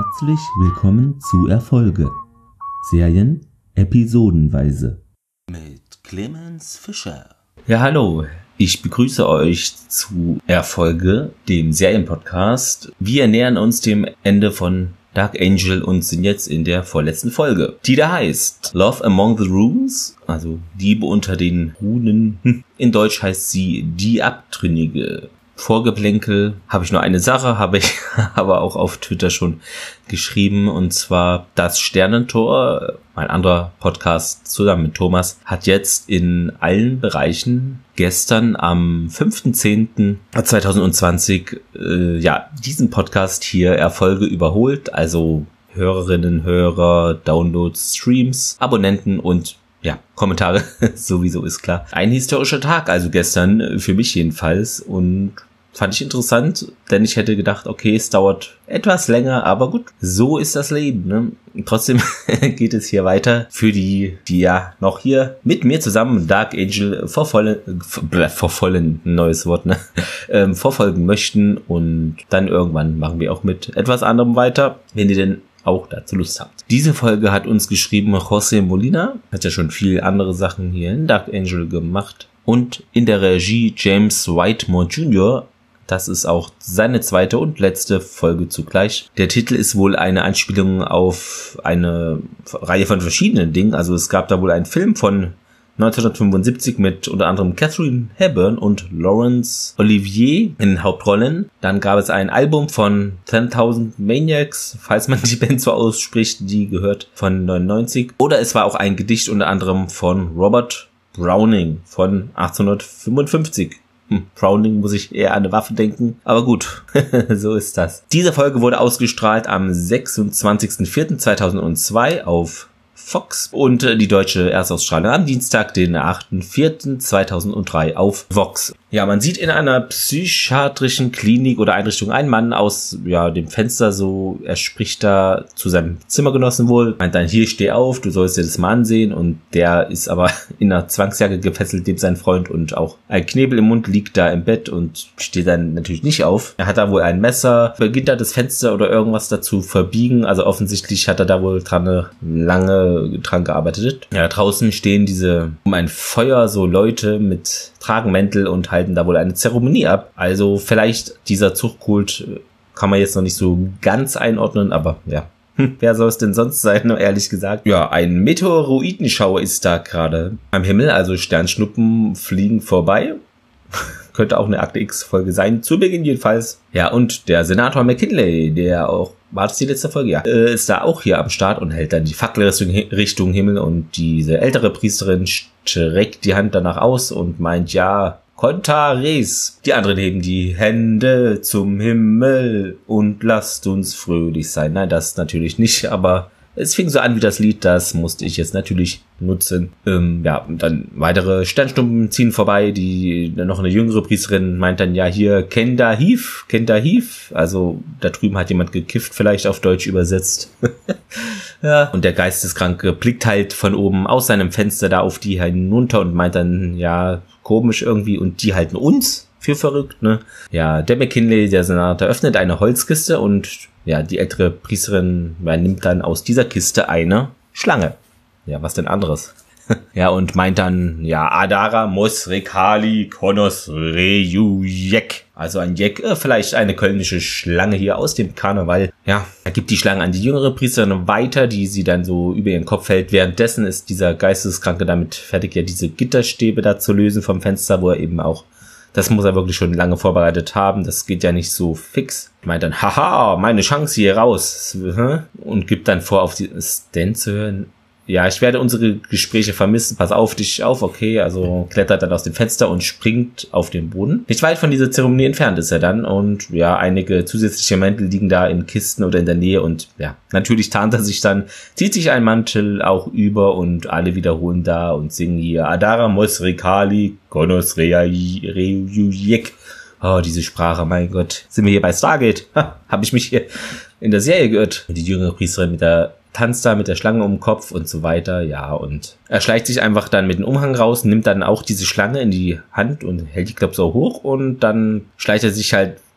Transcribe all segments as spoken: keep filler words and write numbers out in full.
Herzlich willkommen zu Erfolge. Serien episodenweise. Mit Clemens Fischer. Ja, hallo. Ich begrüße euch zu Erfolge, dem Serienpodcast. Wir nähern uns dem Ende von Dark Angel und sind jetzt in der vorletzten Folge, die da heißt Love Among the Runes, also Liebe unter den Runen. In Deutsch heißt sie Die Abtrünnige. Vorgeplänkel habe ich nur eine Sache, habe ich aber auch auf Twitter schon geschrieben, und zwar das Sternentor, mein anderer Podcast zusammen mit Thomas, hat jetzt in allen Bereichen gestern am fünften zehnten zweitausendzwanzig äh, ja diesen Podcast hier Erfolge überholt, also Hörerinnen, Hörer, Downloads, Streams, Abonnenten und ja, Kommentare, sowieso ist klar. Ein historischer Tag, also gestern, für mich jedenfalls, und fand ich interessant, denn ich hätte gedacht, okay, es dauert etwas länger, aber gut, so ist das Leben, ne? Trotzdem geht es hier weiter für die, die ja noch hier mit mir zusammen Dark Angel verfolgen, verfolgen, neues Wort, ne? Ähm, verfolgen möchten, und dann irgendwann machen wir auch mit etwas anderem weiter, wenn ihr denn auch dazu Lust habt. Diese Folge hat uns geschrieben José Molina, hat ja schon viele andere Sachen hier in Dark Angel gemacht, und in der Regie James Whitemore Junior Das ist auch seine zweite und letzte Folge zugleich. Der Titel ist wohl eine Anspielung auf eine Reihe von verschiedenen Dingen. Also es gab da wohl einen Film von neunzehnhundertfünfundsiebzig mit unter anderem Katharine Hepburn und Laurence Olivier in Hauptrollen. Dann gab es ein Album von zehntausend Maniacs, falls man die Band so ausspricht, die gehört von neunundneunzig. Oder es war auch ein Gedicht unter anderem von Robert Browning von achtzehnhundertfünfundfünfzig. Hm, Browning muss ich eher an eine Waffe denken, aber gut, so ist das. Diese Folge wurde ausgestrahlt am sechsundzwanzigsten vierten zweitausendzwei auf Fox und äh, die deutsche Erstausstrahlung am Dienstag, den achten vierten zweitausenddrei auf Vox. Ja, man sieht in einer psychiatrischen Klinik oder Einrichtung einen Mann aus ja dem Fenster, so er spricht da zu seinem Zimmergenossen wohl, meint dann, hier, steh auf, du sollst dir das mal ansehen, und der ist aber in einer Zwangsjacke gefesselt, neben sein Freund, und auch ein Knebel im Mund, liegt da im Bett und steht dann natürlich nicht auf. Er hat da wohl ein Messer, beginnt da das Fenster oder irgendwas dazu verbiegen, also offensichtlich hat er da wohl dran lange dran gearbeitet. Ja, draußen stehen diese um ein Feuer so Leute mit Tragenmäntel und halten da wohl eine Zeremonie ab. Also vielleicht dieser Zuchtkult kann man jetzt noch nicht so ganz einordnen, aber ja. Hm, wer soll es denn sonst sein, ehrlich gesagt? Ja, ein Meteoroidenschauer ist da gerade am Himmel, also Sternschnuppen fliegen vorbei. Könnte auch eine Akte X-Folge sein, zu Beginn jedenfalls. Ja, und der Senator McKinley, der auch, war das die letzte Folge? Ja, ist da auch hier am Start und hält dann die Fackel Richtung, Richtung Himmel, und diese ältere Priesterin streckt die Hand danach aus und meint, ja, Conta res. Die anderen heben die Hände zum Himmel und lasst uns fröhlich sein. Nein, das natürlich nicht, aber es fing so an wie das Lied, das musste ich jetzt natürlich nutzen. Ähm, ja, und dann weitere Sternschnuppen ziehen vorbei, die noch eine jüngere Priesterin meint dann, ja, hier, Kenda Hiv, Kenda Hiv. Also da drüben hat jemand gekifft, vielleicht auf Deutsch übersetzt. Ja. Und der Geisteskranke blickt halt von oben aus seinem Fenster da auf die hinunter und meint dann, ja, komisch irgendwie, und die halten uns für verrückt, ne? Ja, der McKinley, der Senator, öffnet eine Holzkiste, und ja, die ältere Priesterin ja, nimmt dann aus dieser Kiste eine Schlange. Ja, was denn anderes? Ja, und meint dann, ja, Adara mos rekali konos rejujek. Also ein Jek, äh, vielleicht eine kölnische Schlange hier aus dem Karneval. Ja, er gibt die Schlange an die jüngere Priesterin weiter, die sie dann so über ihren Kopf hält. Währenddessen ist dieser Geisteskranke damit fertig, ja, diese Gitterstäbe da zu lösen vom Fenster, wo er eben auch, das muss er wirklich schon lange vorbereitet haben. Das geht ja nicht so fix. Meint dann, haha, meine Chance hier raus. Und gibt dann vor, auf die Stand zu hören. Ja, ich werde unsere Gespräche vermissen. Pass auf dich auf, okay. Also klettert dann aus dem Fenster und springt auf den Boden. Nicht weit von dieser Zeremonie entfernt ist er dann. Und ja, einige zusätzliche Mäntel liegen da in Kisten oder in der Nähe. Und ja, natürlich tarnt er sich dann, zieht sich ein Mantel auch über, und alle wiederholen da und singen hier Adara mos rekali konos rejujek. Oh, diese Sprache, mein Gott. Sind wir hier bei Stargate? Ha, hab ich mich hier in der Serie gehört. Die jüngere Priesterin mit der tanzt da mit der Schlange um den Kopf und so weiter, ja, und er schleicht sich einfach dann mit dem Umhang raus, nimmt dann auch diese Schlange in die Hand und hält die, glaube ich, so hoch, und dann schleicht er sich halt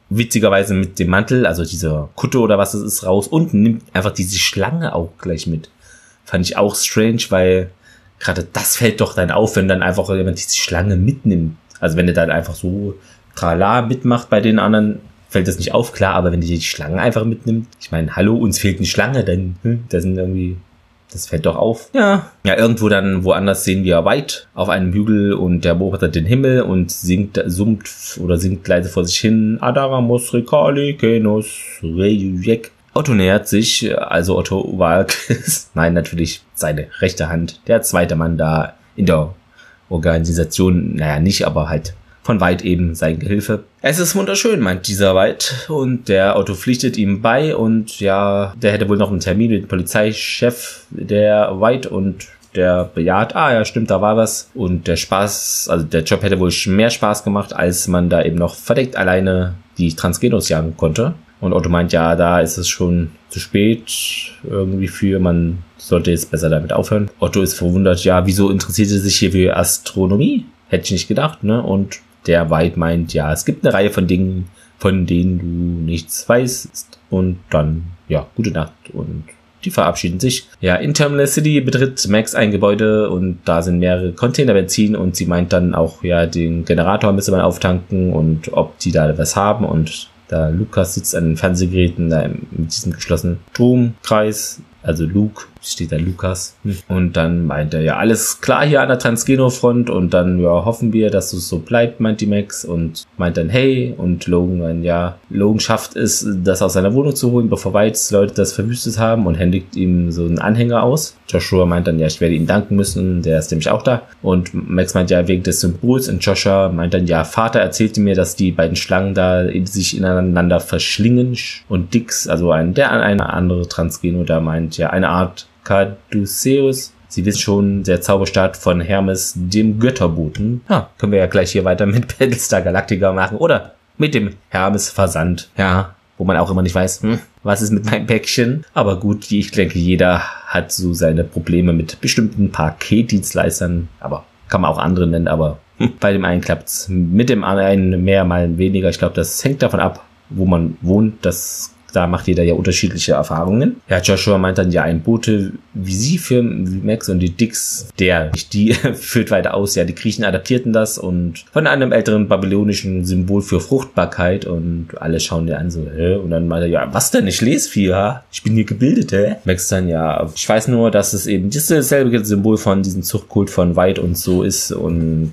witzigerweise mit dem Mantel, also dieser Kutte oder was es ist, raus und nimmt einfach diese Schlange auch gleich mit. Fand ich auch strange, weil gerade das fällt doch dann auf, wenn dann einfach jemand diese Schlange mitnimmt. Also wenn der dann einfach so trala mitmacht bei den anderen, fällt das nicht auf, klar, aber wenn die die Schlange einfach mitnimmt, ich meine, hallo, uns fehlt eine Schlange, dann, hm, das sind irgendwie, das fällt doch auf. Ja. Ja, irgendwo dann woanders sehen wir White auf einem Hügel und der beobachtet den Himmel und singt, summt oder singt leise vor sich hin, Adaramos Rekali Kenos Rejujek. Otto nähert sich, also Otto Walkes, nein, natürlich seine rechte Hand, der zweite Mann da in der Organisation, naja, nicht, aber halt von White eben sein Gehilfe. Es ist wunderschön, meint dieser White, und der Otto pflichtet ihm bei und ja, der hätte wohl noch einen Termin mit dem Polizeichef, der White, und der bejaht, ah ja, stimmt, da war was, und der Spaß, also der Job hätte wohl mehr Spaß gemacht, als man da eben noch verdeckt alleine die Transgenos jagen konnte. Und Otto meint, ja, da ist es schon zu spät irgendwie für, man sollte jetzt besser damit aufhören. Otto ist verwundert, ja, wieso interessiert er sich hier für Astronomie? Hätte ich nicht gedacht, ne? Und der White meint, ja, es gibt eine Reihe von Dingen, von denen du nichts weißt. Und dann, ja, gute Nacht. Und die verabschieden sich. Ja, in Terminal City betritt Max ein Gebäude und da sind mehrere Container Benzin und sie meint dann auch, ja, den Generator müsste man auftanken und ob die da was haben, und da Lukas sitzt an den Fernsehgeräten da mit diesem geschlossenen Stromkreis, also Luke, steht da Lukas. Und dann meint er, ja, alles klar hier an der Transgeno-Front, und dann, ja, hoffen wir, dass es so bleibt, meint die Max, und meint dann, hey, und Logan dann, ja, Logan schafft es, das aus seiner Wohnung zu holen, bevor Whites Leute das verwüstet haben, und händigt ihm so einen Anhänger aus. Joshua meint dann, ja, ich werde ihm danken müssen, der ist nämlich auch da. Und Max meint, ja, wegen des Symbols, und Joshua meint dann, ja, Vater erzählte mir, dass die beiden Schlangen da sich ineinander verschlingen, und Dix, also ein, der eine andere Transgeno da meint, ja, eine Art Caduceus. Sie wissen schon, der Zauberstab von Hermes, dem Götterboten. Ja, können wir ja gleich hier weiter mit Battlestar Galactica machen. Oder mit dem Hermes-Versand. Ja, wo man auch immer nicht weiß, hm, was ist mit meinem Päckchen. Aber gut, ich denke, jeder hat so seine Probleme mit bestimmten Paketdienstleistern. Aber kann man auch andere nennen, aber hm, bei dem einen klappt's mit dem anderen mehr, mal weniger. Ich glaube, das hängt davon ab, wo man wohnt. Das Da macht jeder ja unterschiedliche Erfahrungen. Ja, Joshua meint dann, ja, ein Bote wie sie für wie Max und die Dix, der, nicht die, führt weiter aus. Ja, die Griechen adaptierten das und von einem älteren babylonischen Symbol für Fruchtbarkeit, und alle schauen dir an so, hä? Und dann meint er, ja, was denn? Ich lese viel, ja? Ich bin hier gebildet, hä? Max dann, ja, ich weiß nur, dass es eben dasselbe Symbol von diesem Zuchtkult von White und so ist, und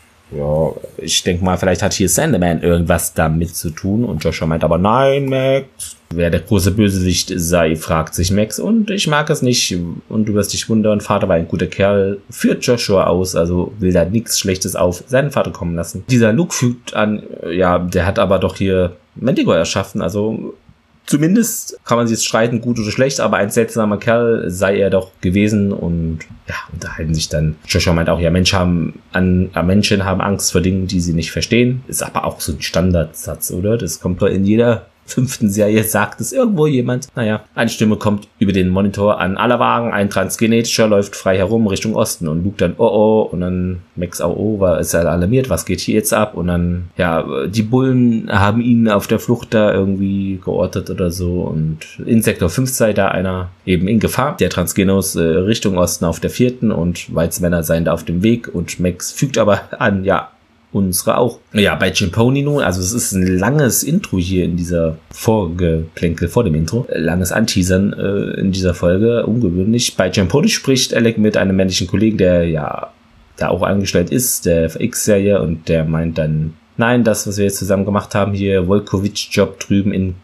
ja, ich denke mal, vielleicht hat hier Sandman irgendwas damit zu tun. Und Joshua meint aber, nein, Max. Wer der große Bösewicht sei, fragt sich Max. Und ich mag es nicht. Und du wirst dich wundern, Vater war ein guter Kerl. Führt Joshua aus, also will da nichts Schlechtes auf seinen Vater kommen lassen. Dieser Luke fügt an, ja, der hat aber doch hier Mendigo erschaffen, also zumindest kann man sich jetzt streiten, gut oder schlecht, aber ein seltsamer Kerl sei er doch gewesen, und ja, unterhalten sich dann. Joshua meint auch, ja, Menschen haben, an, äh, Menschen haben Angst vor Dingen, die sie nicht verstehen. Ist aber auch so ein Standardsatz, oder? Das kommt doch in jeder fünften Serie, sagt es irgendwo jemand. Naja, eine Stimme kommt über den Monitor an, aller Wagen, ein Transgenetischer läuft frei herum Richtung Osten, und Luke dann, oh oh, und dann Max auch, oh, war ist er alarmiert, was geht hier jetzt ab? Und dann, ja, die Bullen haben ihn auf der Flucht da irgendwie geortet oder so, und in Sektor fünf sei da einer eben in Gefahr, der Transgenos äh, Richtung Osten auf der vierten, und Weizmänner seien da auf dem Weg, und Max fügt aber an, ja, unsere auch. Ja, bei Ciamponi nun, also es ist ein langes Intro hier in dieser Vorgeplänkel vor dem Intro. Langes Anteasern äh, in dieser Folge, ungewöhnlich. Bei Ciamponi spricht Alec mit einem männlichen Kollegen, der ja da auch angestellt ist, der X-Serie, und der meint dann, nein, das, was wir jetzt zusammen gemacht haben, hier Volkovich-Job drüben in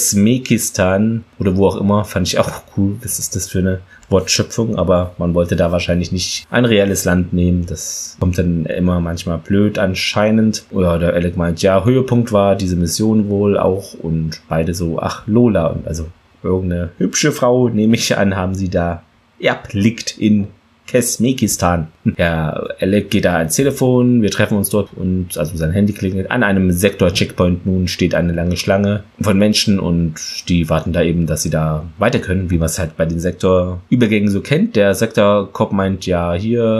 Kesmekistan oder wo auch immer, fand ich auch cool. Was ist das für eine Wortschöpfung? Aber man wollte da wahrscheinlich nicht ein reelles Land nehmen. Das kommt dann immer manchmal blöd anscheinend. Oder der Alec meint, ja, Höhepunkt war diese Mission wohl auch, und beide so, ach, Lola, also irgendeine hübsche Frau, nehme ich an, haben sie da erblickt in Kesmekistan. Ja, Alec geht da ans Telefon, wir treffen uns dort, und also sein Handy klingelt. An einem Sektor-Checkpoint nun steht eine lange Schlange von Menschen, und die warten da eben, dass sie da weiter können, wie man es halt bei den Sektorübergängen so kennt. Der Sektor-Cop meint, ja, hier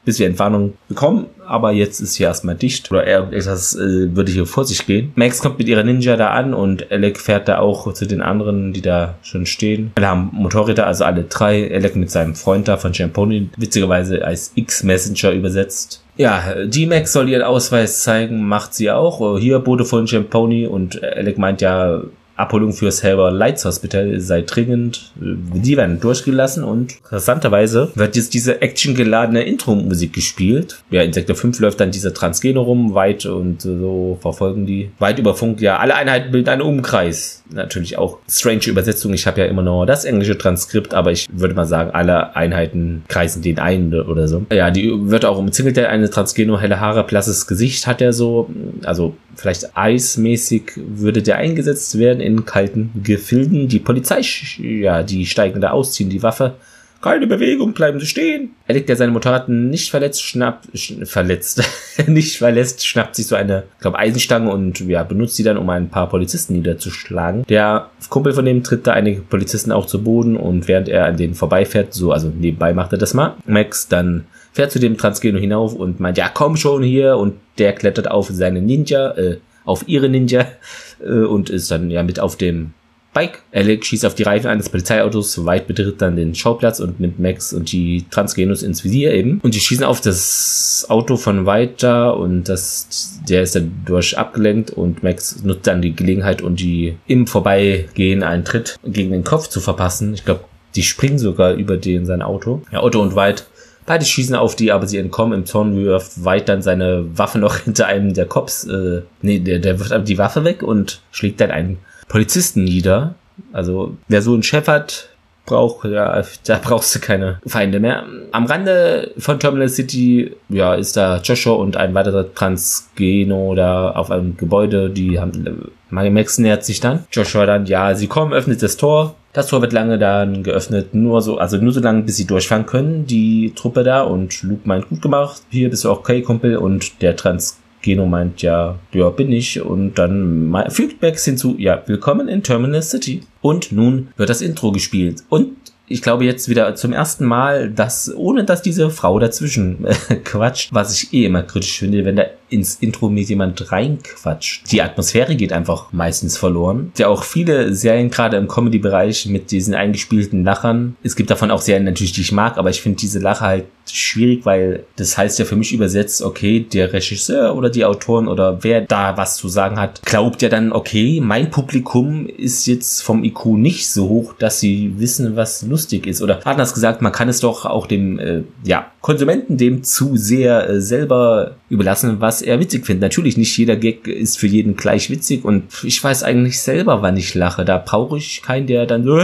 bis wir Entwarnung bekommen. Aber jetzt ist hier erstmal dicht. Oder eher etwas äh, würde hier vor sich gehen. Max kommt mit ihrer Ninja da an und Alec fährt da auch zu den anderen, die da schon stehen. Alle haben Motorräder, also alle drei. Alec mit seinem Freund da von Champoni, witzigerweise als X-Messenger übersetzt. Ja, die Max soll ihren Ausweis zeigen, macht sie auch. Hier Bote von Champoni und Alec meint ja, Abholung für Silver Lights Hospital sei dringend. Die werden durchgelassen und interessanterweise wird jetzt diese actiongeladene Intro-Musik gespielt. Ja, in Sektor fünf läuft dann dieser Transgeno rum, weit und so verfolgen die. Weit über Funk, ja, alle Einheiten bilden einen Umkreis. Natürlich auch strange Übersetzung. Ich habe ja immer noch das englische Transkript, aber ich würde mal sagen, alle Einheiten kreisen den ein oder so. Ja, die wird auch umzingelt. Eine Transgeno, helle Haare, blasses Gesicht hat er so. Also vielleicht eismäßig würde der eingesetzt werden in kalten Gefilden. Die Polizei, ja, die steigen da aus, ziehen die Waffe. Keine Bewegung, bleiben Sie stehen. Alec, der seine Motorrad nicht verletzt, schnappt, sch, verletzt, nicht verlässt, schnappt sich so eine, ich glaube, Eisenstange und ja, benutzt sie dann, um ein paar Polizisten niederzuschlagen. Der Kumpel von dem tritt da einige Polizisten auch zu Boden und während er an denen vorbeifährt, so, also nebenbei macht er das mal. Max dann fährt zu dem Transgeno hinauf und meint, ja, komm schon hier, und der klettert auf seine Ninja, äh, auf ihre Ninja, äh, und ist dann ja mit auf dem Bike. Alec schießt auf die Reifen eines Polizeiautos, weit betritt dann den Schauplatz und nimmt Max und die Transgenos ins Visier eben. Und die schießen auf das Auto von weiter und das, der ist dann durch abgelenkt und Max nutzt dann die Gelegenheit, um die im Vorbeigehen einen Tritt gegen den Kopf zu verpassen. Ich glaube, die springen sogar über den sein Auto. Ja, Otto und White, beide schießen auf die, aber sie entkommen. Im Zorn wirft White dann seine Waffe noch hinter einem der Cops. Äh, nee, der, der wirft die Waffe weg und schlägt dann einen Polizisten nieder. Also wer so einen Chef hat, braucht, ja, da brauchst du keine Feinde mehr. Am Rande von Terminal City, ja, ist da Joshua und ein weiterer Transgeno da auf einem Gebäude, die haben, Max nähert sich dann. Joshua dann, ja, sie kommen, öffnet das Tor. Das Tor wird lange dann geöffnet, nur so, also nur so lange, bis sie durchfahren können, die Truppe da, und Luke meint, gut gemacht, hier bist du auch okay, Kumpel, und der Trans Geno meint, ja, ja, bin ich. Und dann fügt Max hinzu, ja, willkommen in Terminal City. Und nun wird das Intro gespielt. Und ich glaube jetzt wieder zum ersten Mal, dass, ohne dass diese Frau dazwischen äh, quatscht, was ich eh immer kritisch finde, wenn da ins Intro mit jemand reinquatscht. Die Atmosphäre geht einfach meistens verloren. Ja, auch viele Serien, gerade im Comedy-Bereich, mit diesen eingespielten Lachern. Es gibt davon auch Serien natürlich, die ich mag, aber ich finde diese Lacher halt schwierig, weil das heißt ja für mich übersetzt, okay, der Regisseur oder die Autoren oder wer da was zu sagen hat, glaubt ja dann, okay, mein Publikum ist jetzt vom I Q nicht so hoch, dass sie wissen, was lustig ist. Oder anders gesagt, man kann es doch auch dem äh, ja, Konsumenten dem zu sehr äh, selber überlassen, was er witzig findet. Natürlich, nicht jeder Gag ist für jeden gleich witzig, und ich weiß eigentlich selber, wann ich lache. Da brauche ich keinen, der dann so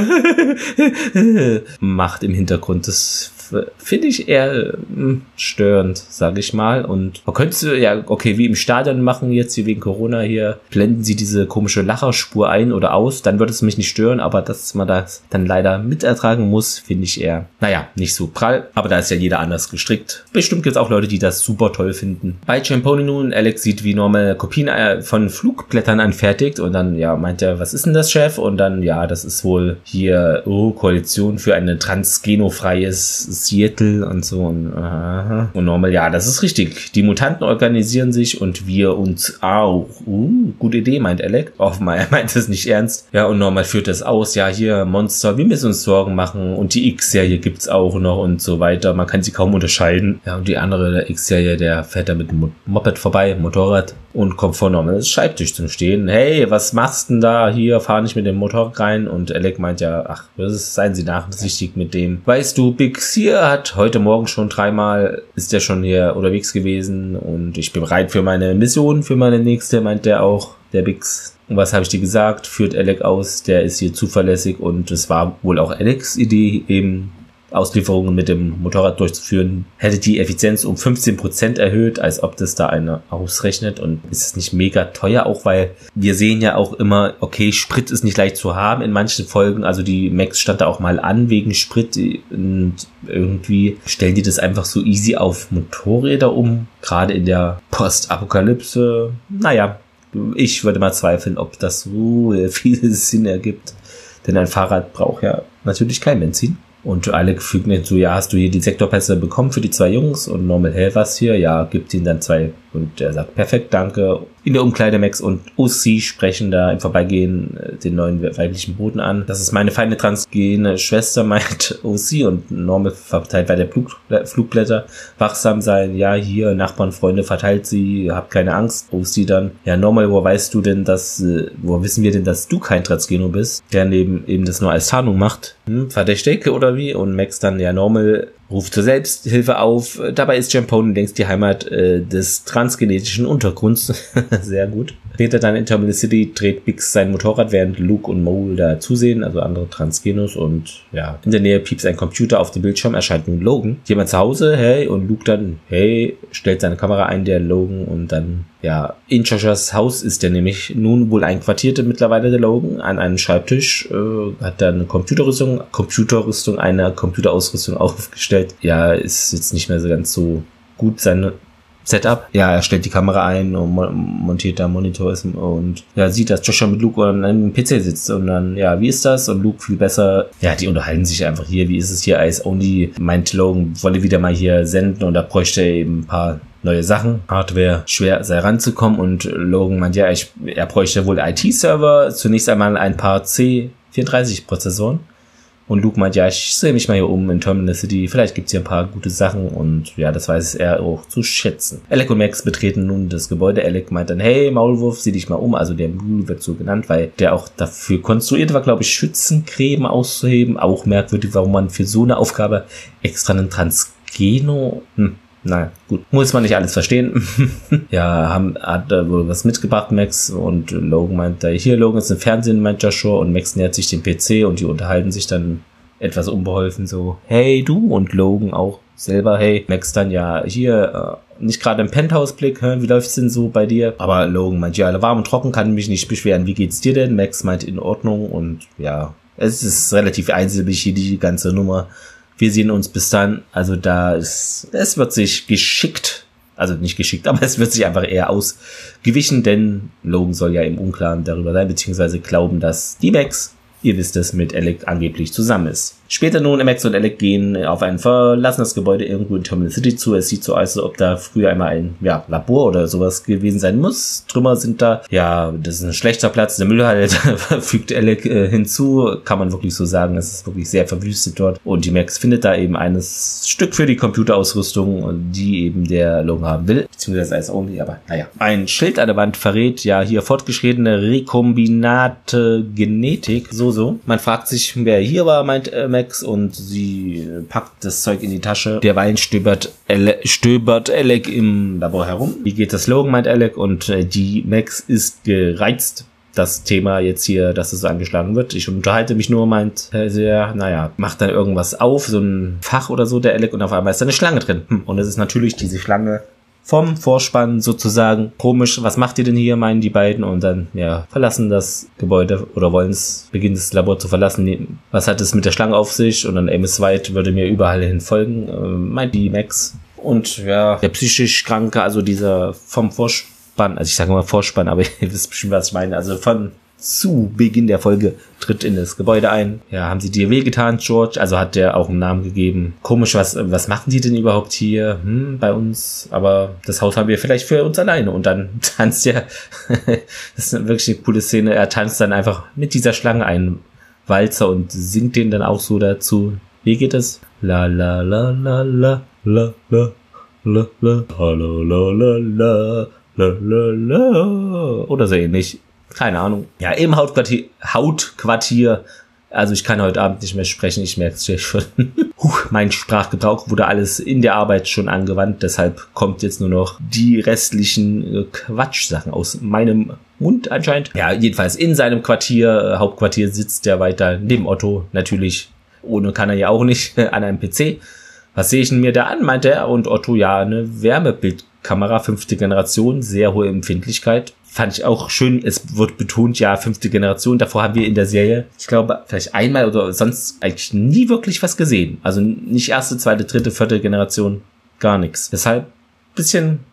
macht im Hintergrund. Das finde ich eher äh, störend, sage ich mal. Und man könnte, ja, okay, wie im Stadion machen jetzt, hier wegen Corona hier, blenden sie diese komische Lacherspur ein oder aus, dann würde es mich nicht stören, aber dass man das dann leider mitertragen muss, finde ich eher, naja, nicht so prall. Aber da ist ja jeder anders gestrickt. Bestimmt gibt es auch Leute, die das super toll finden. Bei Champoni nun, Alex sieht, wie normal Kopien von Flugblättern anfertigt, und dann, ja, meint er, was ist denn das, Chef? Und dann, ja, das ist wohl hier, oh, Koalition für ein transgenofreies Seattle und so. Und, aha. Und normal, ja, das ist richtig. Die Mutanten organisieren sich und wir uns auch. Uh, gute Idee, meint Alec. Offenbar, er meint es nicht ernst. Ja, und normal führt das aus. Ja, hier, Monster, wir müssen uns Sorgen machen. Und die X-Serie gibt's auch noch und so weiter. Man kann sie kaum unterscheiden. Ja, und die andere, der X-Serie, der fährt da mit dem Moped vorbei, Motorrad, und kommt vor normales Schreibtisch zum Stehen. Hey, was machst denn da? Hier, fahr nicht mit dem Motorrad rein. Und Alec meint ja, ach, seien Sie nachsichtig mit dem. Weißt du, Big Sear hat heute Morgen schon dreimal, ist der schon hier unterwegs gewesen, und ich bin bereit für meine Mission, für meine nächste, meint der auch, der Bix. Und was habe ich dir gesagt? Führt Alec aus, der ist hier zuverlässig, und es war wohl auch Alecs Idee, eben Auslieferungen mit dem Motorrad durchzuführen, hätte die Effizienz um fünfzehn Prozent erhöht, als ob das da einer ausrechnet. Und ist es nicht mega teuer, auch weil wir sehen ja auch immer, okay, Sprit ist nicht leicht zu haben in manchen Folgen, also die Max stand da auch mal an wegen Sprit, und irgendwie stellen die das einfach so easy auf Motorräder um, gerade in der Postapokalypse. Naja, ich würde mal zweifeln, ob das so viel Sinn ergibt, denn ein Fahrrad braucht ja natürlich kein Benzin. Und Alec fügt nicht so, ja, hast du hier die Sektorpässe bekommen für die zwei Jungs? Und Normal, hä, was hier? Ja, gibt ihnen dann zwei. Und er sagt, perfekt, danke. In der Umkleide Max und O C sprechen da im Vorbeigehen den neuen weiblichen Boten an. Das ist meine feine transgene Schwester, meint O C, und Normal verteilt weiter Flugblätter. Wachsam sein, ja, hier, Nachbarn, Freunde, verteilt sie, habt keine Angst. O C dann, ja, Normal, wo weißt du denn, dass, wo wissen wir denn, dass du kein Transgeno bist, der neben eben das nur als Tarnung macht? Hm, verdächtig oder wie? Und Max dann, ja, Normal ruft zur Selbsthilfe auf. Dabei ist Jampone längst die Heimat äh, des transgenetischen Untergrunds. Sehr gut. Später dann in Terminal City dreht Biggs sein Motorrad, während Luke und Mole da zusehen, also andere Transgenos. Und ja, in der Nähe piepst ein Computer, auf dem Bildschirm erscheint nun Logan. Jemand zu Hause, hey, und Luke dann, hey, stellt seine Kamera ein, der Logan, und dann, ja, in Joshas Haus ist der nämlich nun wohl einquartierte mittlerweile, der Logan, an einem Schreibtisch, äh, hat da eine Computerrüstung, Computerrüstung, eine Computerausrüstung aufgestellt. Ja, ist jetzt nicht mehr so ganz so gut seine Setup. Ja, er stellt die Kamera ein und montiert da Monitor und ja, sieht, dass Joshua mit Luke an einem P C sitzt, und dann, ja, wie ist das? Und Luke viel besser. Ja, die unterhalten sich einfach hier. Wie ist es hier? Eyes Only meint Logan, wolle wieder mal hier senden, und da bräuchte er eben ein paar neue Sachen. Hardware schwer sei ranzukommen, und Logan meint, ja, ich, er bräuchte wohl I T-Server, zunächst einmal ein paar C vierunddreißig Prozessoren. Und Luke meint, ja, ich sehe mich mal hier um in Terminal City, vielleicht gibt's hier ein paar gute Sachen, und ja, das weiß er auch zu schätzen. Alec und Max betreten nun das Gebäude. Alec meint dann, hey, Maulwurf, sieh dich mal um, also der Mule wird so genannt, weil der auch dafür konstruiert war, glaube ich, Schützencreme auszuheben. Auch merkwürdig, warum man für so eine Aufgabe extra einen Transgeno, hm, naja, gut. Muss man nicht alles verstehen. Ja, haben, hat da wohl was mitgebracht, Max, und Logan meint da, hier, Logan ist im Fernsehen, meint Joshua, und Max nähert sich dem P C, und die unterhalten sich dann etwas unbeholfen so, hey, du, und Logan auch selber, hey, Max dann, ja, hier, äh, nicht gerade im Penthouse-Blick, hä? Wie läuft's denn so bei dir? Aber Logan meint, ja, warm und trocken, kann mich nicht beschweren, wie geht's dir denn? Max meint, in Ordnung, und ja, es ist relativ einsilbig hier, die ganze Nummer. Wir sehen uns bis dann, also da ist, es wird sich geschickt, also nicht geschickt, aber es wird sich einfach eher ausgewichen, denn Logan soll ja im Unklaren darüber sein, beziehungsweise glauben, dass die Max, ihr wisst es, mit Alec angeblich zusammen ist. Später nun, Max und Alec gehen auf ein verlassenes Gebäude irgendwo in Terminal City zu. Es sieht so aus, als ob da früher einmal ein, ja, Labor oder sowas gewesen sein muss. Trümmer sind da. Ja, das ist ein schlechter Platz. Der Müllhalde, fügt Alec äh, hinzu. Kann man wirklich so sagen. Es ist wirklich sehr verwüstet dort. Und die Max findet da eben eines Stück für die Computerausrüstung, die eben der Logan haben will. Beziehungsweise als Only, aber naja. Ein Schild an der Wand verrät, ja, hier fortgeschrittene rekombinate Genetik. So, so. Man fragt sich, wer hier war, meint äh, Max, und sie packt das Zeug in die Tasche. Derweil stöbert, Ale- stöbert Alec im Labor herum. Wie geht das, Logan, meint Alec, und äh, die Max ist gereizt. Das Thema jetzt hier, dass es so angeschlagen wird. Ich unterhalte mich nur, meint äh, sehr, naja, macht dann irgendwas auf, so ein Fach oder so, der Alec, und auf einmal ist da eine Schlange drin. Hm. Und es ist natürlich diese Schlange vom Vorspann sozusagen. Komisch, was macht ihr denn hier, meinen die beiden, und dann, ja, verlassen das Gebäude oder wollen es, beginnen das Labor zu verlassen. Was hat es mit der Schlange auf sich? Und dann Amos White würde mir überall hin folgen, äh, meint die Max. Und ja, der psychisch Kranke, also dieser vom Vorspann, also ich sage mal Vorspann, aber ihr wisst bestimmt, was ich meine, also von zu Beginn der Folge tritt in das Gebäude ein. Ja, haben sie dir wehgetan, George? Also hat der auch einen Namen gegeben. Komisch, was was machen die denn überhaupt hier hm, bei uns? Aber das Haus haben wir vielleicht für uns alleine. Und dann tanzt er, das ist wirklich eine coole Szene, er tanzt dann einfach mit dieser Schlange einen Walzer und singt den dann auch so dazu. Wie geht es? La la la la la la la la la la la la la la la la oder so ähnlich. Keine Ahnung. Ja, im Hautquartier, Hautquartier, also ich kann heute Abend nicht mehr sprechen, ich merke es ja schon. Huch, mein Sprachgebrauch wurde alles in der Arbeit schon angewandt, deshalb kommt jetzt nur noch die restlichen Quatschsachen aus meinem Mund anscheinend. Ja, jedenfalls in seinem Quartier, Hauptquartier, sitzt der weiter neben Otto, natürlich, ohne kann er ja auch nicht, an einem P C. Was sehe ich denn mir da an, meinte er, und Otto, ja, eine Wärmebildkamera, fünfte Generation, sehr hohe Empfindlichkeit. Fand ich auch schön, es wird betont, ja, fünfte Generation. Davor haben wir in der Serie, ich glaube, vielleicht einmal oder sonst eigentlich nie wirklich was gesehen. Also nicht erste, zweite, dritte, vierte Generation, gar nichts. Deshalb bisschen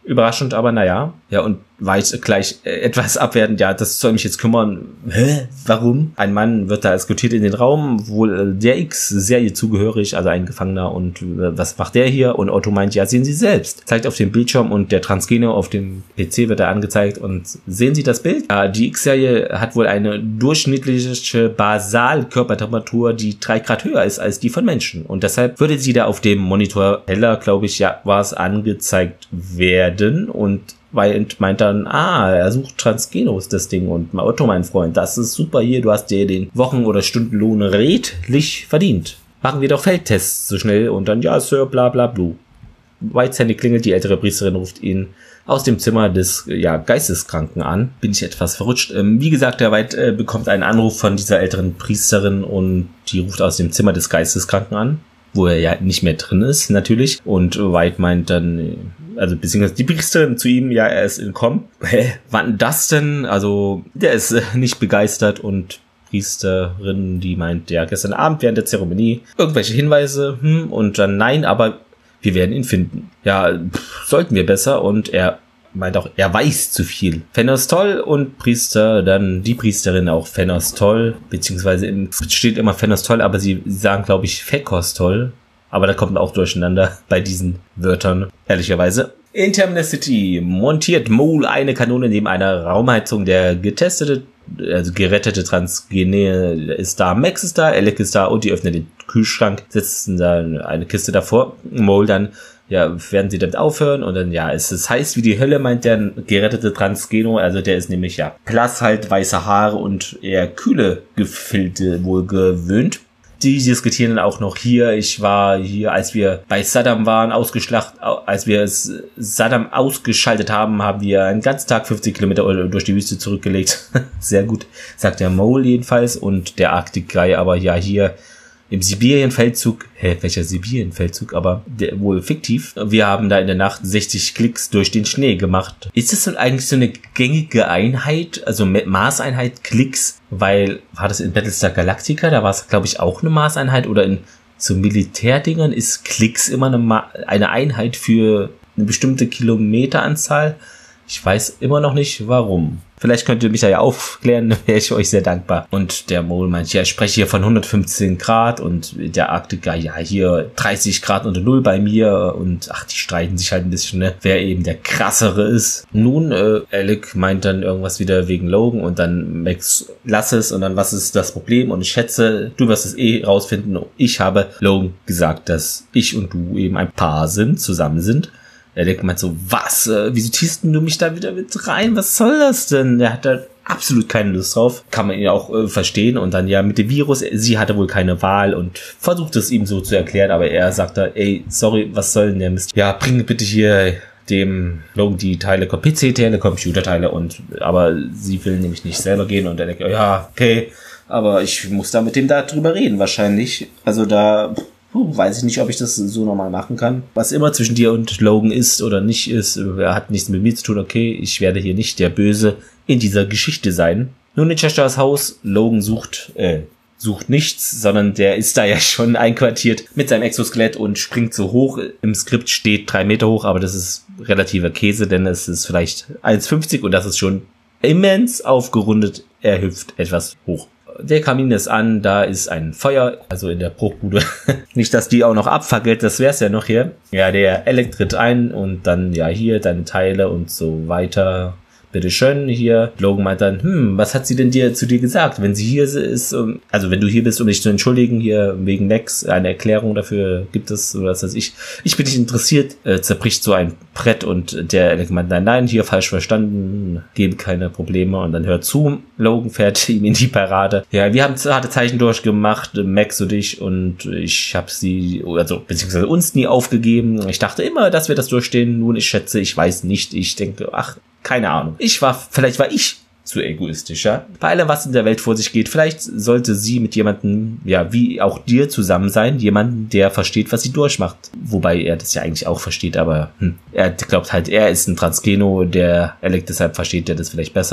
Überraschend, aber naja. Ja, und war ich gleich äh, etwas abwertend. Ja, das soll mich jetzt kümmern. Hä? Warum? Ein Mann wird da eskortiert in den Raum, wohl äh, der X-Serie zugehörig, also ein Gefangener. Und äh, was macht der hier? Und Otto meint, ja, sehen Sie selbst. Zeigt auf dem Bildschirm und der Transgeno auf dem P C wird da angezeigt. Und sehen Sie das Bild? Ja, die X-Serie hat wohl eine durchschnittliche Basalkörpertemperatur, die drei Grad höher ist als die von Menschen. Und deshalb würde sie da auf dem Monitor heller, glaube ich, ja, war es angezeigt werden. Und weil meint dann, ah, er sucht Transgenos, das Ding. Und Otto, mein Freund, das ist super hier, du hast dir den Wochen- oder Stundenlohn redlich verdient. Machen wir doch Feldtests so schnell und dann, ja, Sir, bla bla bla. Whiteshandy klingelt, die ältere Priesterin ruft ihn aus dem Zimmer des ja, Geisteskranken an. Bin ich etwas verrutscht. Ähm, wie gesagt, der White äh, bekommt einen Anruf von dieser älteren Priesterin und die ruft aus dem Zimmer des Geisteskranken an, wo er ja nicht mehr drin ist, natürlich. Und White meint dann, also beziehungsweise die Priesterin zu ihm, ja, er ist entkommen. Hä, wann das denn? Also, der ist äh, nicht begeistert und Priesterin, die meint, ja, gestern Abend während der Zeremonie irgendwelche Hinweise, hm, und dann nein, aber wir werden ihn finden. Ja, pff, sollten wir besser. Und er meint auch, er weiß zu viel. Fenostol und Priester, dann die Priesterin auch Fenostol, beziehungsweise im steht immer Fenostol, aber sie sagen, glaube ich, Fekostol. Aber da kommt man auch durcheinander bei diesen Wörtern, ehrlicherweise. In Terminal City montiert Mole eine Kanone neben einer Raumheizung. Der getestete, also gerettete Transgene ist da, Max ist da, Alec ist da und die öffnen den Kühlschrank, setzen da eine Kiste davor. Mole dann, ja, werden sie damit aufhören und dann, ja, es ist heiß wie die Hölle, meint der gerettete Transgeno, also der ist nämlich, ja, blass halt, weiße Haare und eher kühle Gefilde wohl gewöhnt. Die diskutieren dann auch noch hier, ich war hier, als wir bei Saddam waren, ausgeschlacht, als wir Saddam ausgeschaltet haben, haben wir einen ganzen Tag fünfzig Kilometer durch die Wüste zurückgelegt. Sehr gut, sagt der Mole jedenfalls und der Arctic Guy, aber ja hier im Sibirien-Feldzug, hä, welcher Sibirien-Feldzug, aber der, wohl fiktiv. Wir haben da in der Nacht sechzig Klicks durch den Schnee gemacht. Ist das denn eigentlich so eine gängige Einheit, also Maßeinheit Klicks? Weil, war das in Battlestar Galactica, da war es, glaube ich, auch eine Maßeinheit, oder in so Militärdingern ist Klicks immer eine, Ma- eine Einheit für eine bestimmte Kilometeranzahl? Ich weiß immer noch nicht, warum. Vielleicht könnt ihr mich da ja aufklären, dann wäre ich euch sehr dankbar. Und der Mole meint, ja, ich spreche hier von hundertfünfzehn Grad und der Arktiker, ja, hier dreißig Grad unter Null bei mir und ach, die streiten sich halt ein bisschen, ne, wer eben der krassere ist. Nun, äh, Alec meint dann irgendwas wieder wegen Logan und dann Max, lass es und dann, was ist das Problem? Und ich schätze, du wirst es eh rausfinden. Ich habe Logan gesagt, dass ich und du eben ein Paar sind, zusammen sind. Er denkt meint so, was, äh, wieso ziehst du mich da wieder mit rein? Was soll das denn? Er hat da absolut keine Lust drauf. Kann man ihn auch äh, verstehen. Und dann ja mit dem Virus, sie hatte wohl keine Wahl und versucht es ihm so zu erklären. Aber er sagt da, ey, sorry, was soll denn der Mist? Ja, bring bitte hier dem Logan die Teile, P C-Teile, Computerteile und, aber sie will nämlich nicht selber gehen und er denkt, ja, okay, aber ich muss da mit dem da drüber reden wahrscheinlich. Also da... Puh, weiß ich nicht, ob ich das so normal machen kann. Was immer zwischen dir und Logan ist oder nicht ist, er hat nichts mit mir zu tun, okay, ich werde hier nicht der Böse in dieser Geschichte sein. Nun in Chesters Haus, Logan sucht, äh, sucht nichts, sondern der ist da ja schon einquartiert mit seinem Exoskelett und springt so hoch. Im Skript steht drei Meter hoch, aber das ist relativer Käse, denn es ist vielleicht eins fünfzig und das ist schon immens aufgerundet. Er hüpft etwas hoch. Der Kamin ist an, da ist ein Feuer, also in der Bruchbude. Nicht, dass die auch noch abfackelt, das wär's ja noch hier. Ja, der Alec tritt ein und dann, ja, hier deine Teile und so weiter. Bitteschön, hier. Logan meint dann, hm, was hat sie denn dir zu dir gesagt, wenn sie hier ist, um, also wenn du hier bist, um dich zu entschuldigen, hier wegen Max, eine Erklärung dafür gibt es, oder was weiß ich. Ich bin nicht interessiert, äh, zerbricht so ein Brett und der Alec meint, nein, nein, hier falsch verstanden, geben keine Probleme und dann hört zu, Logan fährt ihm in die Parade. Ja, wir haben harte Zeichen durchgemacht, Max und ich, und ich habe sie, also beziehungsweise uns nie aufgegeben. Ich dachte immer, dass wir das durchstehen, nun ich schätze, ich weiß nicht, ich denke, ach, keine Ahnung. Ich war, vielleicht war ich zu egoistisch, ja. Bei allem, was in der Welt vor sich geht, vielleicht sollte sie mit jemandem, ja, wie auch dir zusammen sein, jemanden, der versteht, was sie durchmacht. Wobei er das ja eigentlich auch versteht, aber hm, er glaubt halt, er ist ein Transgeno, der Alec deshalb versteht er das vielleicht besser.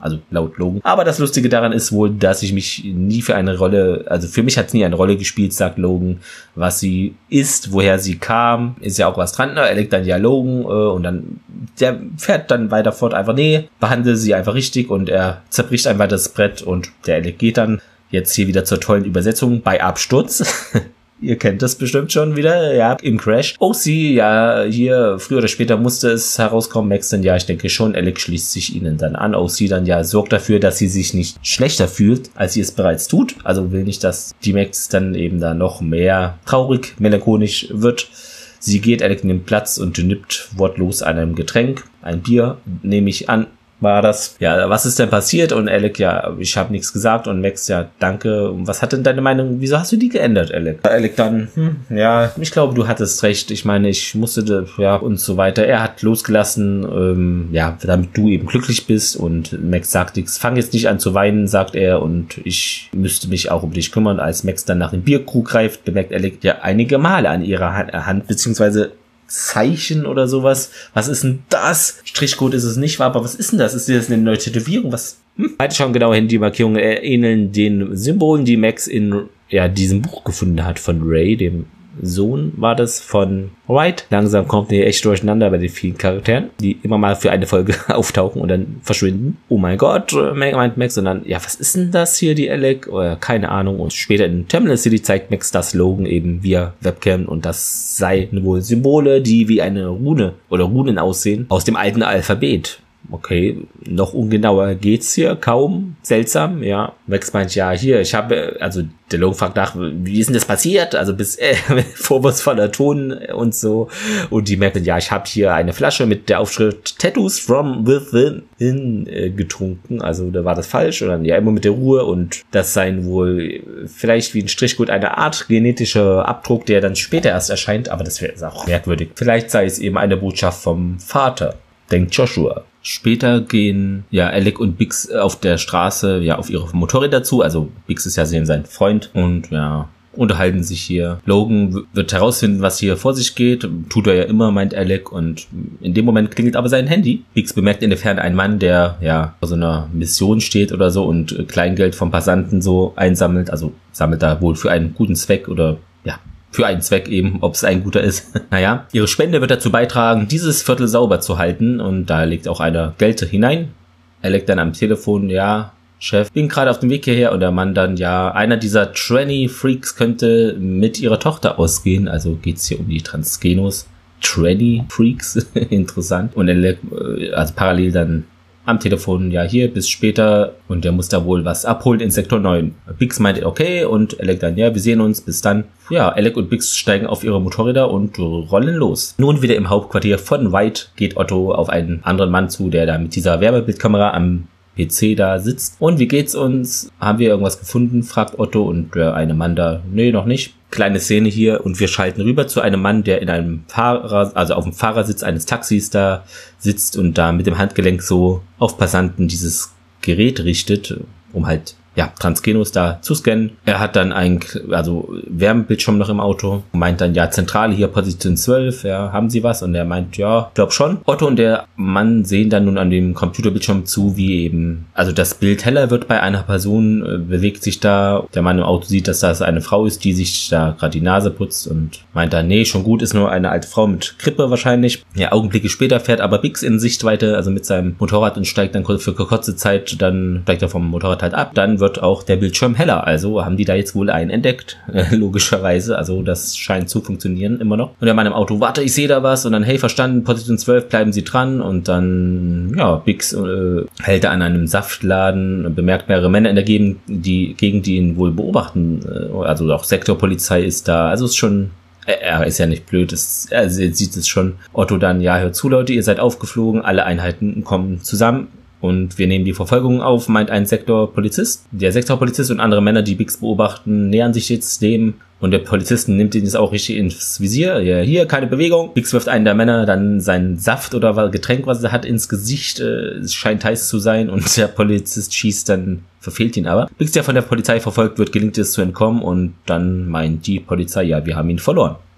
also laut Logan. Aber das Lustige daran ist wohl, dass ich mich nie für eine Rolle, also für mich hat es nie eine Rolle gespielt, sagt Logan, was sie ist, woher sie kam, ist ja auch was dran. Er legt dann ja Logan äh, und dann, der fährt dann weiter fort, einfach, nee, behandle sie einfach richtig und er zerbricht einfach das Brett und der Alec geht dann jetzt hier wieder zur tollen Übersetzung bei Absturz. Ihr kennt das bestimmt schon wieder, ja, im Crash. O C, ja, hier, früher oder später musste es herauskommen. Max dann, ja, ich denke schon. Alec schließt sich ihnen dann an. O C dann, ja, sorgt dafür, dass sie sich nicht schlechter fühlt, als sie es bereits tut. Also will nicht, dass die Max dann eben da noch mehr traurig, melancholisch wird. Sie geht, Alec nimmt Platz und nippt wortlos an einem Getränk. Ein Bier, nehme ich an. War das, ja, was ist denn passiert? Und Alec, ja, ich habe nichts gesagt. Und Max, ja, danke. Und was hat denn deine Meinung, wieso hast du die geändert, Alec? Alec dann, hm, ja, ich glaube, du hattest recht. Ich meine, ich musste, ja, und so weiter. Er hat losgelassen, ähm, ja, damit du eben glücklich bist. Und Max sagt, ich fang jetzt nicht an zu weinen, sagt er. Und ich müsste mich auch um dich kümmern. Als Max dann nach dem Bierkrug greift, bemerkt Alec ja einige Male an ihrer Hand, Hand beziehungsweise Zeichen oder sowas. Was ist denn das? Strichcode ist es nicht, aber was ist denn das? Ist das eine neue Tätowierung? Was? Hm? Beide schauen genau hin, die Markierungen ähneln den Symbolen, die Max in ja diesem Buch gefunden hat von Ray, dem Sohn war das von Wright. Langsam kommt ihr echt durcheinander bei den vielen Charakteren, die immer mal für eine Folge auftauchen und dann verschwinden. Oh mein Gott, meint Max. Und dann, ja, was ist denn das hier, die Alec? Oder keine Ahnung. Und später in Terminal City zeigt Max das Logan eben via Webcam und das seien wohl Symbole, die wie eine Rune oder Runen aussehen aus dem alten Alphabet. Okay, noch ungenauer geht's hier kaum. Seltsam, ja. Max meint, ja, hier, ich habe, also der Logan fragt nach, wie ist denn das passiert? Also bis äh, vorwurfsvoller Ton und so. Und die merken, ja, ich habe hier eine Flasche mit der Aufschrift Tattoos from within äh, getrunken. Also da war das falsch. Und dann ja immer mit der Ruhe. Und das seien wohl vielleicht wie ein Strichcode eine Art genetischer Abdruck, der dann später erst erscheint. Aber das wäre auch merkwürdig. Vielleicht sei es eben eine Botschaft vom Vater, denkt Joshua. Später gehen ja Alec und Biggs auf der Straße ja auf ihre Motorräder zu. Also Biggs ist ja sein Freund und ja unterhalten sich hier. Logan wird herausfinden, was hier vor sich geht. Tut er ja immer, meint Alec. Und in dem Moment klingelt aber sein Handy. Biggs bemerkt in der Ferne einen Mann, der ja vor so einer Mission steht oder so und Kleingeld vom Passanten so einsammelt. Also sammelt da wohl für einen guten Zweck oder ja, für einen Zweck eben, ob es ein guter ist. Naja, ihre Spende wird dazu beitragen, dieses Viertel sauber zu halten und da legt auch einer Geld hinein. Alec dann am Telefon, ja, Chef, bin gerade auf dem Weg hierher und der Mann dann, ja, einer dieser Tranny-Freaks könnte mit ihrer Tochter ausgehen, also geht's hier um die Transgenos. Tranny-Freaks, interessant. Und Alec, also parallel dann am Telefon, ja, hier, bis später. Und der muss da wohl was abholen in Sektor neun. Biggs meint, okay, und Alec dann, ja, wir sehen uns, bis dann. Ja, Alec und Biggs steigen auf ihre Motorräder und rollen los. Nun wieder im Hauptquartier von White geht Otto auf einen anderen Mann zu, der da mit dieser Wärmebildkamera am P C da sitzt. Und wie geht's uns? Haben wir irgendwas gefunden? Fragt Otto und der eine Mann da, nee, noch nicht. Kleine Szene hier und wir schalten rüber zu einem Mann, der in einem Fahrer, also auf dem Fahrersitz eines Taxis da sitzt und da mit dem Handgelenk so auf Passanten dieses Gerät richtet, um halt ja, Transgenos da zu scannen. Er hat dann ein, also Wärmebildschirm noch im Auto, meint dann, ja, Zentrale hier, Position zwölf, ja, haben Sie was? Und er meint, ja, glaub schon. Otto und der Mann sehen dann nun an dem Computerbildschirm zu, wie eben, also das Bild heller wird bei einer Person, äh, bewegt sich da, der Mann im Auto sieht, dass das eine Frau ist, die sich da gerade die Nase putzt und meint dann, nee, schon gut, ist nur eine alte Frau mit Grippe wahrscheinlich. Ja, Augenblicke später fährt aber Biggs in Sichtweite, also mit seinem Motorrad und steigt dann für kurze Zeit, dann steigt er vom Motorrad halt ab, dann wird auch der Bildschirm heller. Also haben die da jetzt wohl einen entdeckt, äh, logischerweise. Also das scheint zu funktionieren immer noch. Und der Mann im Auto, warte, ich sehe da was. Und dann, hey, verstanden, Position zwölf, bleiben Sie dran. Und dann, ja, Biggs äh, hält er an einem Saftladen, bemerkt mehrere Männer in der Gegend, die, Gegend, die ihn wohl beobachten. Äh, also auch Sektorpolizei ist da. Also ist schon... Er ist ja nicht blöd, es, er sieht es schon. Otto dann, ja, hört zu, Leute, ihr seid aufgeflogen, alle Einheiten kommen zusammen. Und wir nehmen die Verfolgung auf, meint ein Sektorpolizist. Der Sektorpolizist und andere Männer, die Biggs beobachten, nähern sich jetzt dem. Und der Polizist nimmt ihn jetzt auch richtig ins Visier. Ja, hier, keine Bewegung. Biggs wirft einen der Männer dann seinen Saft oder Getränk, was er hat, ins Gesicht. Es scheint heiß zu sein. Und der Polizist schießt dann, verfehlt ihn aber. Biggs, der von der Polizei verfolgt wird, gelingt es zu entkommen. Und dann meint die Polizei, ja, wir haben ihn verloren.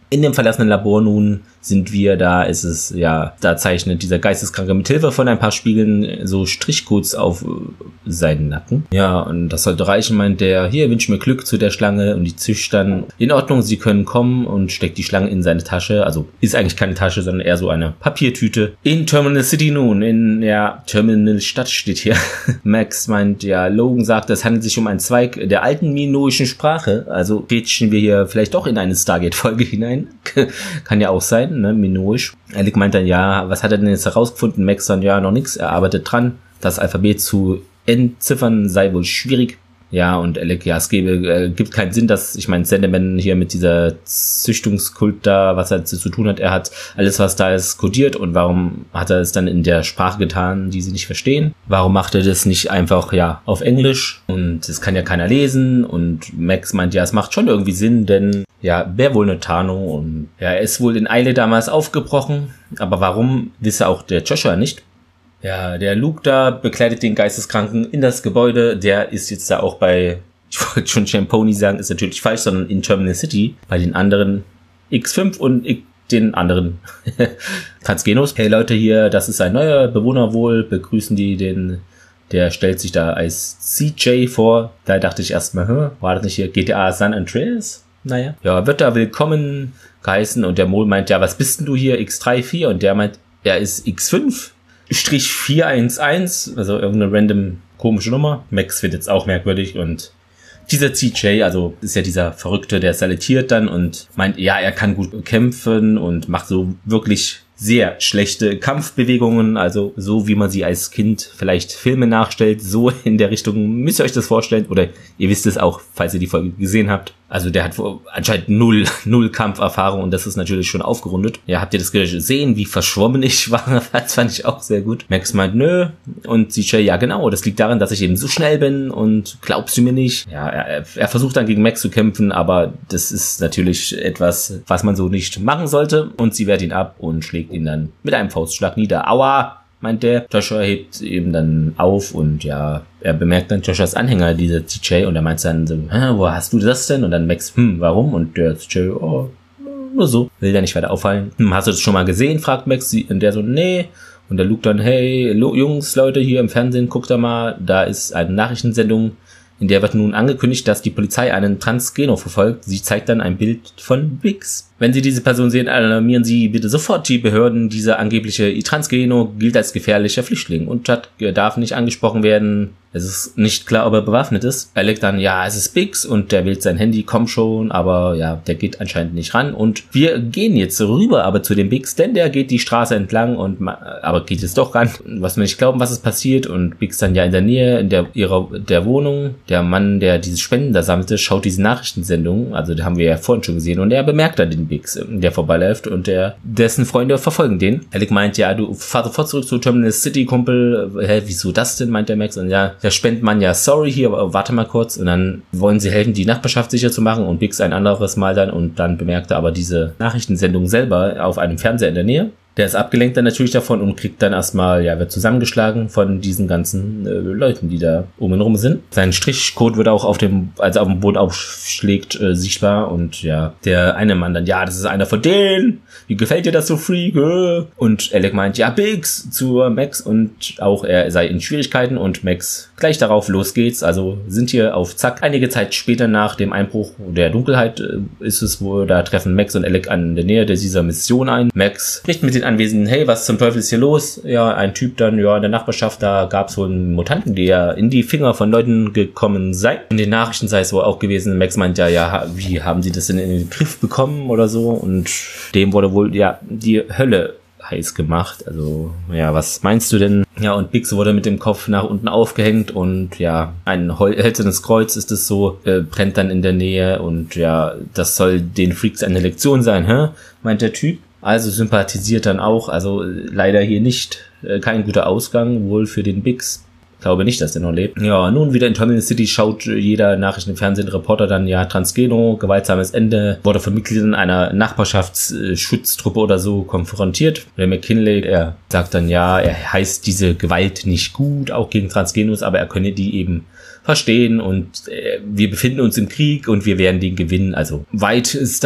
In dem verlassenen Labor nun sind wir, da ist es, ja, da zeichnet dieser Geisteskranke mit Hilfe von ein paar Spiegeln so Strichcodes auf seinen Nacken. Ja, und das sollte reichen, meint der, hier, wünsch mir Glück zu der Schlange, und die zischt dann, in Ordnung, sie können kommen, und steckt die Schlange in seine Tasche, also ist eigentlich keine Tasche, sondern eher so eine Papiertüte. In Terminal City nun, in, ja, Terminal Stadt steht hier. Max meint, ja, Logan sagt, es handelt sich um einen Zweig der alten minoischen Sprache, also rätschen wir hier vielleicht doch in eine Stargate-Folge hinein. Kann ja auch sein, ne, minoisch. Alec meint dann, ja, was hat er denn jetzt herausgefunden? Max dann, ja, noch nichts, er arbeitet dran. Das Alphabet zu entziffern sei wohl schwierig. Ja, und Alec, ja, es gebe, äh, gibt keinen Sinn, dass, ich meine, Sandman hier mit dieser Züchtungskult da, was er zu tun hat, er hat alles, was da ist, kodiert, und warum hat er es dann in der Sprache getan, die sie nicht verstehen? Warum macht er das nicht einfach, ja, auf Englisch? Und es kann ja keiner lesen, und Max meint, ja, es macht schon irgendwie Sinn, denn, ja, wäre wohl eine Tarnung, und ja, er ist wohl in Eile damals aufgebrochen, aber warum, wisse auch der Joshua nicht. Ja, der Luke da begleitet den Geisteskranken in das Gebäude. Der ist jetzt da auch bei, ich wollte schon Champoni sagen, ist natürlich falsch, sondern in Terminal City bei den anderen X fünf und den anderen Transgenos. Hey Leute, hier, das ist ein neuer Bewohner wohl, begrüßen die den, der stellt sich da als C J vor. Da dachte ich erstmal, hä, war das nicht hier G T A San Andreas? Naja. Ja, wird da willkommen geheißen, und der Mol meint, ja, was bist denn du hier, X drei vier? Und der meint, er ist X fünf. Strich vier eins eins, also irgendeine random komische Nummer. Max wird jetzt auch merkwürdig, und dieser C J, also ist ja dieser Verrückte, der salutiert dann und meint, ja, er kann gut kämpfen und macht so wirklich sehr schlechte Kampfbewegungen, also so wie man sie als Kind vielleicht Filme nachstellt, so in der Richtung müsst ihr euch das vorstellen, oder ihr wisst es auch, falls ihr die Folge gesehen habt. Also der hat anscheinend null, null Kampferfahrung, und das ist natürlich schon aufgerundet. Ja, habt ihr das gesehen, wie verschwommen ich war? Das fand ich auch sehr gut. Max meint, nö. Und C J, ja genau, das liegt daran, dass ich eben so schnell bin, und glaubst du mir nicht? Ja, er, er versucht dann gegen Max zu kämpfen, aber das ist natürlich etwas, was man so nicht machen sollte, und sie wehrt ihn ab und schlägt ihn dann mit einem Faustschlag nieder. Aua, meint der. Joshua hebt eben dann auf, und ja, er bemerkt dann Joshuas Anhänger, dieser C J, und er meint dann so, hä, wo hast du das denn? Und dann Max, hm, warum? Und der C J, oh, nur so. Will ja nicht weiter auffallen. Hm, hast du das schon mal gesehen? Fragt Max. Und der so, nee. Und der Luke dann, hey, Jungs, Leute hier im Fernsehen, guckt da mal, da ist eine Nachrichtensendung, in der wird nun angekündigt, dass die Polizei einen Transgeno verfolgt. Sie zeigt dann ein Bild von Biggs. Wenn Sie diese Person sehen, alarmieren Sie bitte sofort die Behörden. Dieser angebliche Transgeno gilt als gefährlicher Flüchtling und hat, darf nicht angesprochen werden. Es ist nicht klar, ob er bewaffnet ist. Er legt dann, ja, es ist Biggs, und der wählt sein Handy, komm schon, aber ja, der geht anscheinend nicht ran. Und wir gehen jetzt rüber, aber zu dem Biggs, denn der geht die Straße entlang, und aber geht jetzt doch ran. Was wir nicht glauben, was ist passiert, und Biggs dann ja in der Nähe, in der ihrer der Wohnung. Der Mann, der diese Spenden da sammelte, schaut diese Nachrichtensendung, also da haben wir ja vorhin schon gesehen, und er bemerkt dann den Biggs, der vorbeiläuft, und der dessen Freunde verfolgen den. Alec meint, ja, du fahr sofort zurück zu Terminal City, Kumpel. Hä, wieso das denn, meint der Max. Und ja, der Spendenmann, ja, sorry, hier, aber warte mal kurz. Und dann wollen sie helfen, die Nachbarschaft sicher zu machen, und Biggs ein anderes Mal dann, und dann bemerkt er aber diese Nachrichtensendung selber auf einem Fernseher in der Nähe. Der ist abgelenkt dann natürlich davon und kriegt dann erstmal, ja, wird zusammengeschlagen von diesen ganzen äh, Leuten, die da um ihn rum sind. Sein Strichcode wird auch auf dem, als er auf dem Boden aufschlägt, äh, sichtbar, und ja, der eine Mann dann, ja, das ist einer von denen, wie gefällt dir das so, Freak? Äh? Und Alec meint, ja, Biggs zu Max, und auch er sei in Schwierigkeiten, und Max gleich darauf, los geht's, also sind hier auf Zack. Einige Zeit später nach dem Einbruch der Dunkelheit äh, ist es, wo da treffen Max und Alec an der Nähe dieser Mission ein. Max spricht mit den Anwesenden, hey, was zum Teufel ist hier los? Ja, ein Typ dann, ja, in der Nachbarschaft, da gab es wohl einen Mutanten, der in die Finger von Leuten gekommen sei. In den Nachrichten sei es wohl auch gewesen. Max meint ja, ja, wie haben sie das denn in den Griff bekommen oder so? Und dem wurde wohl, ja, die Hölle heiß gemacht. Also, ja, was meinst du denn? Ja, und Biggs wurde mit dem Kopf nach unten aufgehängt, und ja, ein hölzernes Kreuz ist es so, äh, brennt dann in der Nähe, und ja, das soll den Freaks eine Lektion sein, hä? Meint der Typ. Also sympathisiert dann auch, also leider hier nicht, äh, kein guter Ausgang, wohl für den Biggs. Glaube nicht, dass der noch lebt. Ja, nun wieder in Terminal City schaut jeder Nachrichten im Fernsehen, Reporter dann, ja, Transgeno, gewaltsames Ende, wurde von Mitgliedern einer Nachbarschaftsschutztruppe oder so konfrontiert. Der McKinley, er sagt dann, ja, er heißt diese Gewalt nicht gut, auch gegen Transgenos, aber er könne die eben verstehen, und äh, wir befinden uns im Krieg und wir werden den gewinnen. Also weit ist dann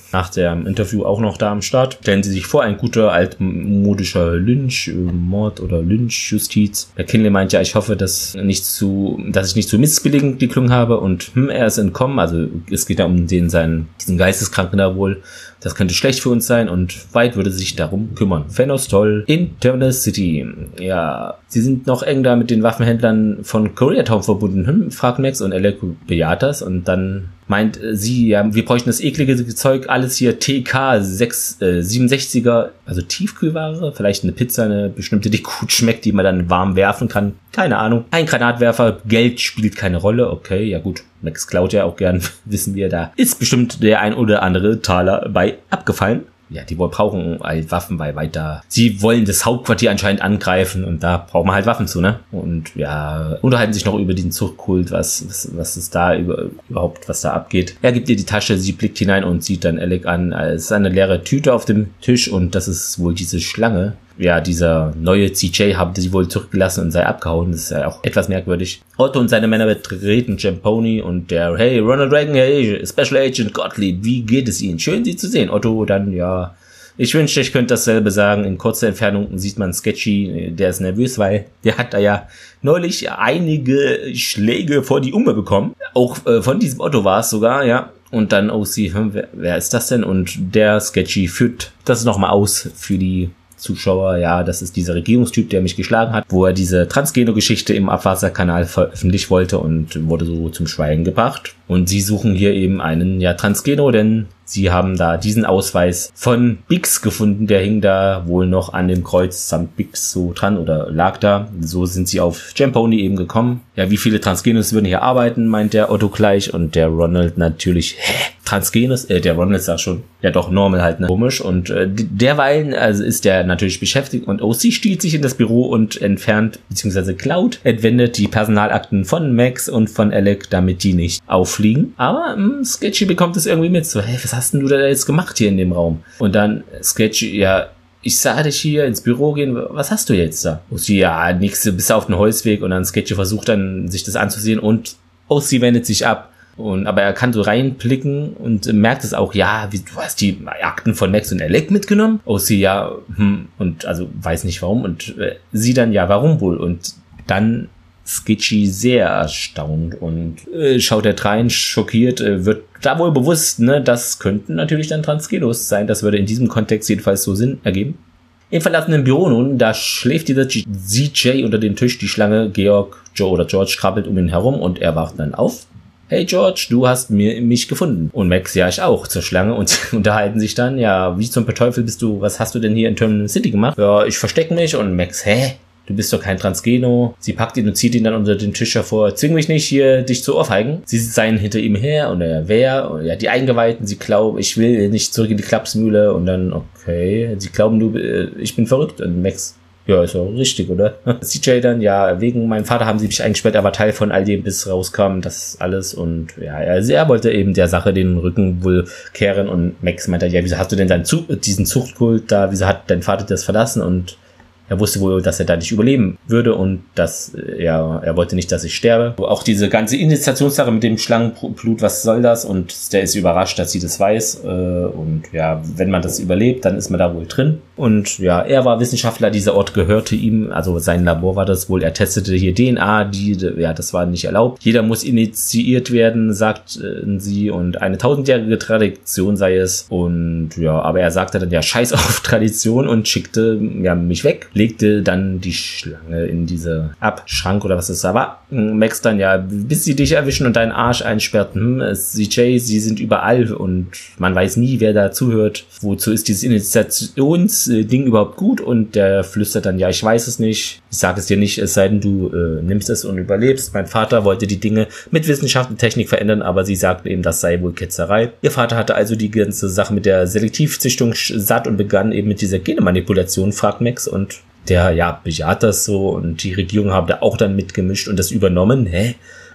nach dem Interview auch noch da am Start. Stellen Sie sich vor, ein guter altmodischer Lynch, Mord oder Lynch-Justiz. Der Kinley meint ja, ich hoffe, dass nicht zu, dass ich nicht zu missbilligend geklungen habe und hm, er ist entkommen. Also es geht ja um den seinen, diesen Geisteskranken da wohl. Das könnte schlecht für uns sein und White würde sich darum kümmern. Fenos toll in Terminal City. Ja, sie sind noch eng da mit den Waffenhändlern von Koreatown verbunden, hm, fragt Max und Alec bejaht das und dann meint sie, ja, wir bräuchten das eklige Zeug, alles hier T K siebenundsechziger, also Tiefkühlware, vielleicht eine Pizza, eine bestimmte, die gut schmeckt, die man dann warm werfen kann. Keine Ahnung. Ein Granatwerfer, Geld spielt keine Rolle. Okay, ja gut. Max klaut ja auch gern, wissen wir, da ist bestimmt der ein oder andere Taler bei abgefallen. Ja, die wohl brauchen halt Waffen, weil weiter. Sie wollen das Hauptquartier anscheinend angreifen und da braucht man halt Waffen zu, ne? Und ja, unterhalten sich noch über den Zuchtkult, was, was, was ist da über, überhaupt, was da abgeht. Er gibt ihr die Tasche, sie blickt hinein und sieht dann Alec an. Es ist eine leere Tüte auf dem Tisch und das ist wohl diese Schlange. Ja, dieser neue C J habe sie wohl zurückgelassen und sei abgehauen. Das ist ja auch etwas merkwürdig. Otto und seine Männer betreten Champoni und der, hey, Ronald Reagan, hey, Special Agent Gottlieb, wie geht es Ihnen? Schön, Sie zu sehen. Otto dann, ja, ich wünschte, ich könnte dasselbe sagen. In kurzer Entfernung sieht man Sketchy, der ist nervös, weil der hat da ja neulich einige Schläge vor die Umme bekommen. Auch äh, von diesem Otto war es sogar, ja. Und dann O C, hm, wer, wer ist das denn? Und der Sketchy führt das nochmal aus für die Zuschauer, ja, das ist dieser Regierungstyp, der mich geschlagen hat, wo er diese Transgeno-Geschichte im Abwasserkanal veröffentlichen wollte und wurde so zum Schweigen gebracht. Und sie suchen hier eben einen, ja, Transgeno, denn sie haben da diesen Ausweis von Biggs gefunden, der hing da wohl noch an dem Kreuz samt Biggs so dran oder lag da. So sind sie auf Champoni eben gekommen. Ja, wie viele Transgenos würden hier arbeiten, meint der Otto gleich und der Ronald natürlich, hä? Transgenos? Äh, der Ronald sagt schon, ja doch, normal halt, ne? Komisch. Und äh, derweilen also ist der natürlich beschäftigt und O C stiehlt sich in das Büro und entfernt, beziehungsweise klaut, entwendet die Personalakten von Max und von Alec, damit die nicht auffliegen. Aber mh, Sketchy bekommt es irgendwie mit, so, hey, was hast denn du da jetzt gemacht hier in dem Raum? Und dann Sketchy, ja, ich sah dich hier ins Büro gehen, was hast du jetzt da? O C, ja, nix, du bist auf dem Holzweg und dann Sketchy versucht dann, sich das anzusehen und O C wendet sich ab. Und, aber er kann so reinblicken und merkt es auch, ja, wie, du hast die Akten von Max und Alec mitgenommen? O C, ja, hm, und also weiß nicht warum. Und äh, sie dann, ja, warum wohl? Und dann Sketchy sehr erstaunt und äh, schaut er rein, schockiert, äh, wird da wohl bewusst, ne, das könnten natürlich dann Transgenos sein. Das würde in diesem Kontext jedenfalls so Sinn ergeben. Im verlassenen Büro nun, da schläft dieser C J unter dem Tisch, die Schlange, Georg, Joe oder George krabbelt um ihn herum und er wacht dann auf. Hey George, du hast mir mich gefunden. Und Max, ja, ich auch, zur Schlange und unterhalten sich dann, ja, wie zum Teufel bist du, was hast du denn hier in Terminal City gemacht? Ja, ich verstecke mich und Max, hä? Du bist doch kein Transgeno. Sie packt ihn und zieht ihn dann unter den Tisch hervor. Zwing mich nicht, hier dich zu ohrfeigen. Sie seien hinter ihm her und er wer? Und ja, die Eingeweihten, sie glauben, ich will nicht zurück in die Klapsmühle. Und dann, okay, sie glauben, du, ich bin verrückt. Und Max, ja, ist auch richtig, oder? C J dann, ja, wegen meinem Vater haben sie mich eingesperrt, er war Teil von all dem, bis rauskam, das alles. Und ja, er, er wollte eben der Sache den Rücken wohl kehren. Und Max meinte, ja, wieso hast du denn deinen Zug, diesen Zuchtkult da, wieso hat dein Vater das verlassen? Und er wusste wohl, dass er da nicht überleben würde und dass ja, er wollte nicht, dass ich sterbe. Auch diese ganze Initiationssache mit dem Schlangenblut, was soll das? Und der ist überrascht, dass sie das weiß. Und ja, wenn man das überlebt, dann ist man da wohl drin. Und ja, er war Wissenschaftler, dieser Ort gehörte ihm, also sein Labor war das wohl. Er testete hier D N A, die, ja, das war nicht erlaubt. Jeder muss initiiert werden, sagten sie, und eine tausendjährige Tradition sei es. Und ja, aber er sagte dann, ja, scheiß auf Tradition und schickte ja, mich weg. Legte dann die Schlange in diese Abschrank oder was es da war. Max dann, ja, bis sie dich erwischen und deinen Arsch einsperrten. Hm, C J, sie sind überall und man weiß nie, wer da zuhört. Wozu ist dieses Initiationsding überhaupt gut? Und der flüstert dann, ja, ich weiß es nicht. Ich sage es dir nicht, es sei denn, du äh, nimmst es und überlebst. Mein Vater wollte die Dinge mit Wissenschaft und Technik verändern, aber sie sagten eben, das sei wohl Ketzerei. Ihr Vater hatte also die ganze Sache mit der Selektivzüchtung satt und begann eben mit dieser Genemanipulation, fragt Max, und der, ja, bejaht das so und die Regierung haben da auch dann mitgemischt und das übernommen. Hä?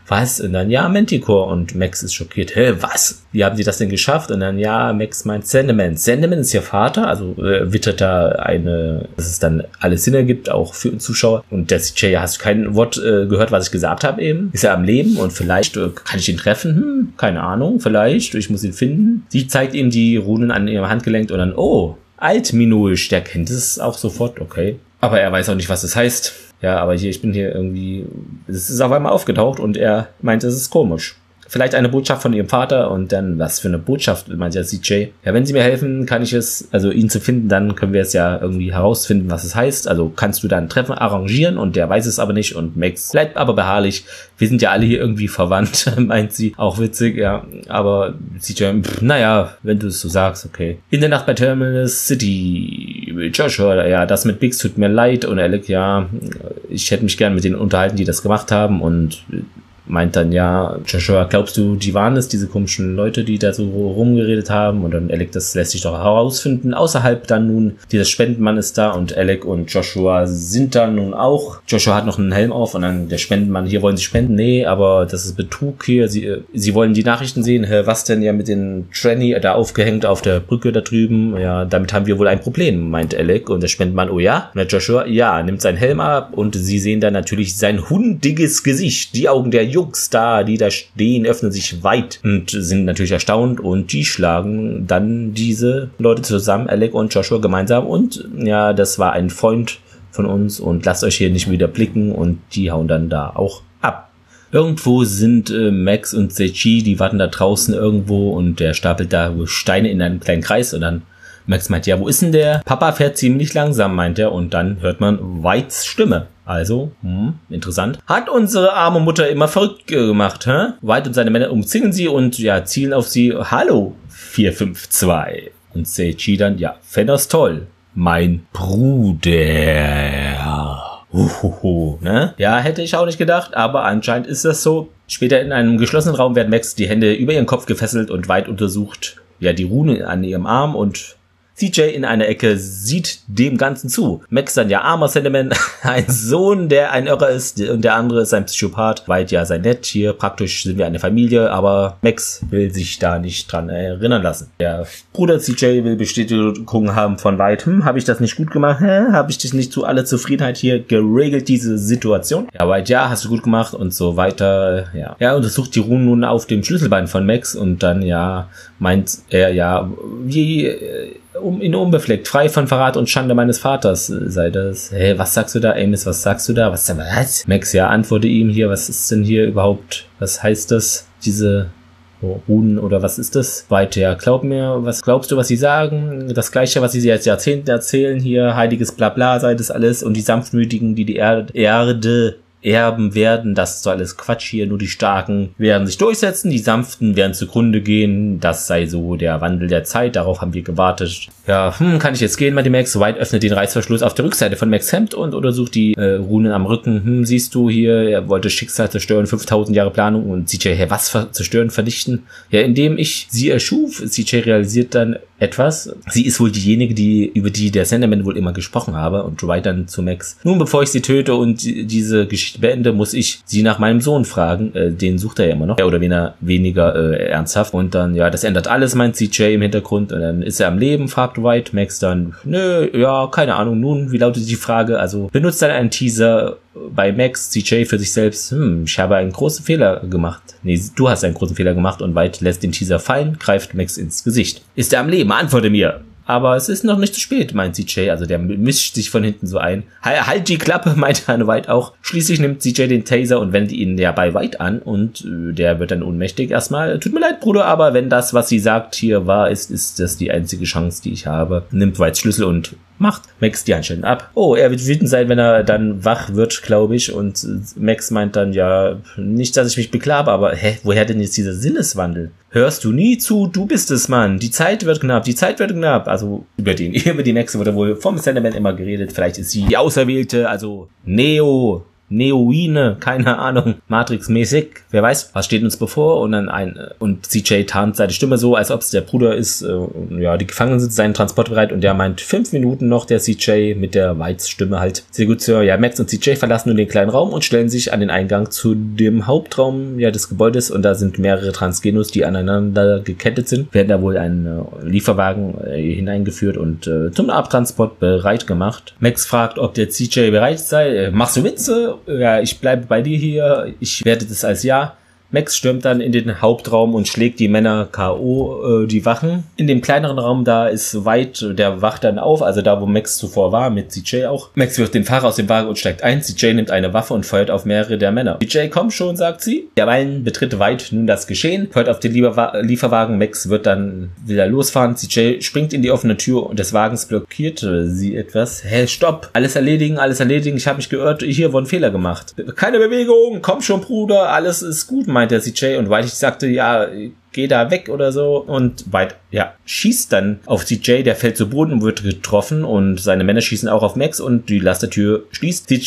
was? Und dann, ja, Manticore. Und Max ist schockiert. Hä, was? Wie haben sie das denn geschafft? Und dann, ja, Max meint Sandman. Sandman ist ihr Vater, also äh, wittert da eine, dass es dann alles Sinn ergibt, auch für den Zuschauer. Und der C J, ja, hast du kein Wort äh, gehört, was ich gesagt habe eben? Ist er am Leben und vielleicht äh, kann ich ihn treffen? Hm, keine Ahnung, vielleicht. Ich muss ihn finden. Sie zeigt ihm die Runen an ihrem Handgelenk und dann, oh, Altminoisch, der kennt es auch sofort, okay. Aber er weiß auch nicht, was das heißt. Ja, aber hier, ich bin hier irgendwie, es ist auf einmal aufgetaucht und er meint, es ist komisch. Vielleicht eine Botschaft von ihrem Vater und dann, was für eine Botschaft, meint der C J. Ja, wenn sie mir helfen, kann ich es, also ihn zu finden, dann können wir es ja irgendwie herausfinden, was es heißt. Also kannst du dann ein Treffen arrangieren und der weiß es aber nicht und Max bleibt aber beharrlich. Wir sind ja alle hier irgendwie verwandt, meint sie. Auch witzig, ja. Aber C J, pff, naja, wenn du es so sagst, okay. In der Nacht bei Terminal City. Joshua, ja, das mit Biggs tut mir leid und Alec, ja, ich hätte mich gern mit denen unterhalten, die das gemacht haben und meint dann, ja, Joshua, glaubst du, die waren es, diese komischen Leute, die da so rumgeredet haben? Und dann Alec, das lässt sich doch herausfinden. Außerhalb dann nun, dieser Spendenmann ist da und Alec und Joshua sind da nun auch. Joshua hat noch einen Helm auf und dann der Spendenmann, hier wollen sie spenden? Nee, aber das ist Betrug hier. Sie, sie wollen die Nachrichten sehen. Hä, was denn ja mit den Tranny da aufgehängt auf der Brücke da drüben? Ja, damit haben wir wohl ein Problem, meint Alec. Und der Spendenmann, oh ja? Und der Joshua, ja, nimmt seinen Helm ab und sie sehen dann natürlich sein hundiges Gesicht. Die Augen der Jungs da, die da stehen, öffnen sich weit und sind natürlich erstaunt und die schlagen dann diese Leute zusammen, Alec und Joshua gemeinsam und ja, das war ein Freund von uns und lasst euch hier nicht wieder blicken und die hauen dann da auch ab. Irgendwo sind äh, Max und Seiji, die warten da draußen irgendwo und der stapelt da Steine in einem kleinen Kreis und dann Max meint, ja, wo ist denn der? Papa fährt ziemlich langsam, meint er. Und dann hört man Whites Stimme. Also, hm, interessant. Hat unsere arme Mutter immer verrückt gemacht, hä? White und seine Männer umzingeln sie und, ja, zielen auf sie. Hallo, vier fünf zwei. Und Seiji dann, ja, Fenners toll. Mein Bruder. Uhuhu, ne? Ja, hätte ich auch nicht gedacht, aber anscheinend ist das so. Später in einem geschlossenen Raum werden Max die Hände über ihren Kopf gefesselt und White untersucht, ja, die Rune an ihrem Arm und C J in einer Ecke sieht dem Ganzen zu. Max dann, ja, armer Sandman, ein Sohn, der ein Irrer ist und der andere ist ein Psychopath. White, ja, sei nett, hier praktisch sind wir eine Familie, aber Max will sich da nicht dran erinnern lassen. Der Bruder C J will Bestätigung haben von White, hm, habe ich das nicht gut gemacht? Hä? Habe ich dich nicht zu aller Zufriedenheit hier geregelt, diese Situation? Ja, White, ja, hast du gut gemacht und so weiter, ja. Er untersucht die Runen nun auf dem Schlüsselbein von Max und dann, ja, meint er, ja, wie um ihn unbefleckt, frei von Verrat und Schande meines Vaters sei das. Hey, was sagst du da, Amos, was sagst du da? Was, was? Max, ja, antworte ihm hier, was ist denn hier überhaupt, was heißt das, diese Runen oder was ist das? Weiter, ja, glaub mir, was glaubst du, was sie sagen? Das Gleiche, was sie seit Jahrzehnten erzählen hier, heiliges Blabla sei das alles und die Sanftmütigen, die die Erde, Erde erben werden, das ist so alles Quatsch hier, nur die Starken werden sich durchsetzen, die Sanften werden zugrunde gehen, das sei so der Wandel der Zeit, darauf haben wir gewartet. Ja, hm, kann ich jetzt gehen, meinte Max, White öffnet den Reißverschluss auf der Rückseite von Max Hemd und untersucht die äh, Runen am Rücken, hm, siehst du hier, er wollte Schicksal zerstören, fünftausend Jahre Planung und C J, hä, was ver- zerstören, vernichten? Ja, indem ich sie erschuf, C J realisiert dann etwas, sie ist wohl diejenige, die über die der Sandman wohl immer gesprochen habe und White dann zu Max, nun bevor ich sie töte und diese Geschichte beende, muss ich sie nach meinem Sohn fragen. Äh, den sucht er ja immer noch. Ja, oder weniger, weniger äh, ernsthaft. Und dann, ja, das ändert alles, meint C J im Hintergrund. Und dann ist er am Leben, fragt White. Max dann, nö, ja, keine Ahnung. Nun, wie lautet die Frage? Also, benutzt dann einen Teaser bei Max, C J für sich selbst. Hm, ich habe einen großen Fehler gemacht. Nee, du hast einen großen Fehler gemacht. Und White lässt den Teaser fallen, greift Max ins Gesicht. Ist er am Leben? Antworte mir. Aber es ist noch nicht zu spät, meint C J. Also der mischt sich von hinten so ein. Halt die Klappe, meint Anne White auch. Schließlich nimmt C J den Taser und wendet ihn ja bei White an. Und äh, der wird dann ohnmächtig erstmal. Tut mir leid, Bruder, aber wenn das, was sie sagt, hier wahr ist, ist das die einzige Chance, die ich habe. Nimmt Whites Schlüssel und macht Max die Handschellen ab. Oh, er wird wütend sein, wenn er dann wach wird, glaube ich. Und Max meint dann, ja, nicht, dass ich mich beklage, aber hä, woher denn jetzt dieser Sinneswandel? Hörst du nie zu, du bist es, Mann. Die Zeit wird knapp, die Zeit wird knapp. Also über den, über die Max wurde wohl vom Sandman immer geredet. Vielleicht ist sie die Auserwählte, also Neo, Neoine, keine Ahnung, Matrix-mäßig, wer weiß, was steht uns bevor und dann ein, und C J tarnt seine Stimme so, als ob es der Bruder ist, äh, ja, die Gefangenen sind seinen Transport bereit und der meint fünf Minuten noch, der C J mit der Whites-Stimme halt. Sehr gut, Sir. Ja, Max und C J verlassen nun den kleinen Raum und stellen sich an den Eingang zu dem Hauptraum, ja, des Gebäudes und da sind mehrere Transgenos, die aneinander gekettet sind, werden da wohl ein äh, Lieferwagen äh, hineingeführt und äh, zum Abtransport bereit gemacht. Max fragt, ob der C J bereit sei. Äh, machst du Witze? Ja, ich bleibe bei dir hier. Ich werte das als Ja. Max stürmt dann in den Hauptraum und schlägt die Männer K O, äh, die Wachen. In dem kleineren Raum, da ist White, der wacht dann auf, also da, wo Max zuvor war, mit C J auch. Max wirft den Fahrer aus dem Wagen und steigt ein. C J nimmt eine Waffe und feuert auf mehrere der Männer. C J, komm schon, sagt sie. Derweilen betritt White nun das Geschehen, feuert auf den Lieferwa- Lieferwagen. Max wird dann wieder losfahren. C J springt in die offene Tür des Wagens, blockiert sie etwas. Hä, stopp! Alles erledigen, alles erledigen. Ich habe mich geirrt, hier wurde ein Fehler gemacht. Keine Bewegung, komm schon, Bruder, alles ist gut, meint der C J und White sagte, ja, geh da weg oder so und White, ja, schießt dann auf C J, der fällt zu Boden und wird getroffen und seine Männer schießen auch auf Max und die Lastertür schließt. C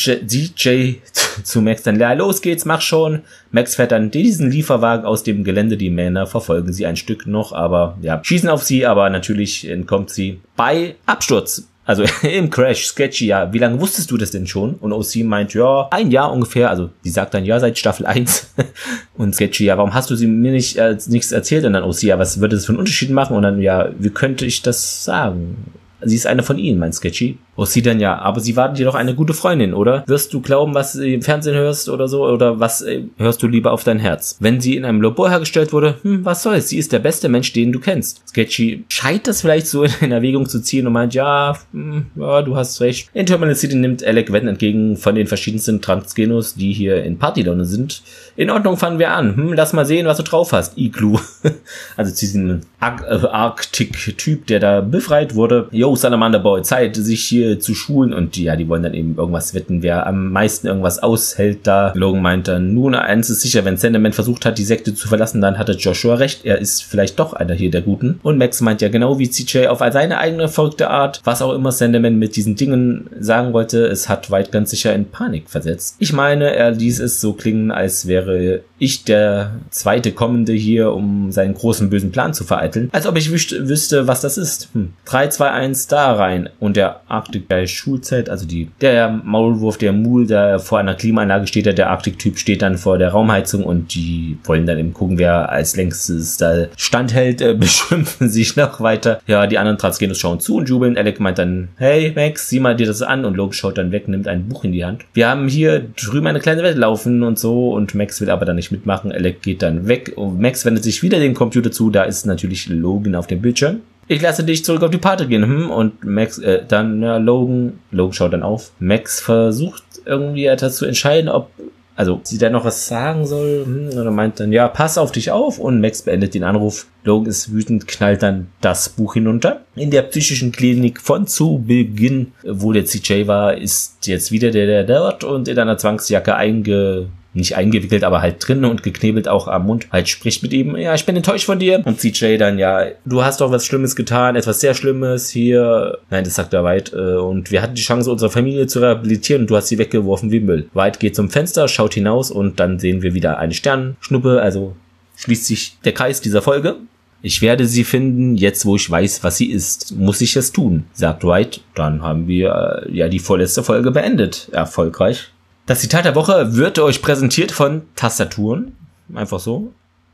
J zu Max dann, ja, los geht's, mach schon. Max fährt dann diesen Lieferwagen aus dem Gelände, die Männer verfolgen sie ein Stück noch, aber ja, schießen auf sie, aber natürlich entkommt sie bei Absturz. Also im Crash, Sketchy, ja, wie lange wusstest du das denn schon? Und O C meint, ja, ein Jahr ungefähr, also die sagt dann, ja, seit Staffel eins. Und Sketchy, ja, warum hast du sie mir nicht äh, nichts erzählt? Und dann O C, ja, was würde das für einen Unterschied machen? Und dann, ja, wie könnte ich das sagen? Sie ist eine von ihnen, meint Sketchy. O C dann, ja, aber sie war dir doch eine gute Freundin, oder? Wirst du glauben, was du im Fernsehen hörst oder so? Oder was äh, hörst du lieber auf dein Herz? Wenn sie in einem Labor hergestellt wurde, hm, was soll's? Sie ist der beste Mensch, den du kennst. Sketchy scheint das vielleicht so in Erwägung zu ziehen und meint, ja, hm, ja, du hast recht. In Terminal City nimmt Alec Wetten entgegen von den verschiedensten Transgenos, die hier in Partylaune sind. In Ordnung, fangen wir an. Hm, lass mal sehen, was du drauf hast, Igloo. Also zu diesem Ar- äh, Arctic-Typ, der da befreit wurde. Yo, Salamander Boy, Zeit, sich hier zu schulen und die, ja, die wollen dann eben irgendwas wetten, wer am meisten irgendwas aushält da. Logan meint dann, nun, eins ist sicher, wenn Sandman versucht hat, die Sekte zu verlassen, dann hatte Joshua recht, er ist vielleicht doch einer hier der Guten. Und Max meint ja genau wie C J auf seine eigene verrückte Art, was auch immer Sandman mit diesen Dingen sagen wollte, es hat White ganz sicher in Panik versetzt. Ich meine, er ließ es so klingen, als wäre ich der zweite Kommende hier, um seinen großen bösen Plan zu vereiteln. Als ob ich wüsste, wüsste was das ist. Hm. drei, zwei, eins, da rein. Und der Arctic bei Schulzeit, also die, der Maulwurf, der Mul, der vor einer Klimaanlage steht, der, der Arctic-Typ steht dann vor der Raumheizung und die wollen dann eben gucken, wer als längstes da standhält, äh, beschimpfen sich noch weiter. Ja, die anderen Transgenos schauen zu und jubeln. Alec meint dann, hey Max, sieh mal dir das an und Logan schaut dann weg, nimmt ein Buch in die Hand. Wir haben hier drüben eine kleine Welt laufen und so und Max will aber dann nicht mitmachen. Alec geht dann weg und Max wendet sich wieder den Computer zu, da ist natürlich Logan auf dem Bildschirm. Ich lasse dich zurück auf die Party gehen, hm? Und Max, äh, dann, ja, Logan, Logan schaut dann auf. Max versucht irgendwie etwas zu entscheiden, ob, also, sie da noch was sagen soll, hm? Oder meint dann, ja, pass auf dich auf und Max beendet den Anruf. Logan ist wütend, knallt dann das Buch hinunter. In der psychischen Klinik von zu Beginn, wo der C J war, ist jetzt wieder der, der dort und in einer Zwangsjacke einge... nicht eingewickelt, aber halt drin und geknebelt auch am Mund, halt spricht mit ihm, ja, ich bin enttäuscht von dir. Und C J dann, ja, du hast doch was Schlimmes getan, etwas sehr Schlimmes hier. Nein, das sagt er White. Und wir hatten die Chance, unsere Familie zu rehabilitieren und du hast sie weggeworfen wie Müll. White geht zum Fenster, schaut hinaus und dann sehen wir wieder eine Sternschnuppe, also schließt sich der Kreis dieser Folge. Ich werde sie finden, jetzt wo ich weiß, was sie ist. Muss ich es tun, sagt White. Dann haben wir äh, ja die vorletzte Folge beendet. Erfolgreich. Das Zitat der Woche wird euch präsentiert von Tastaturen. Einfach so.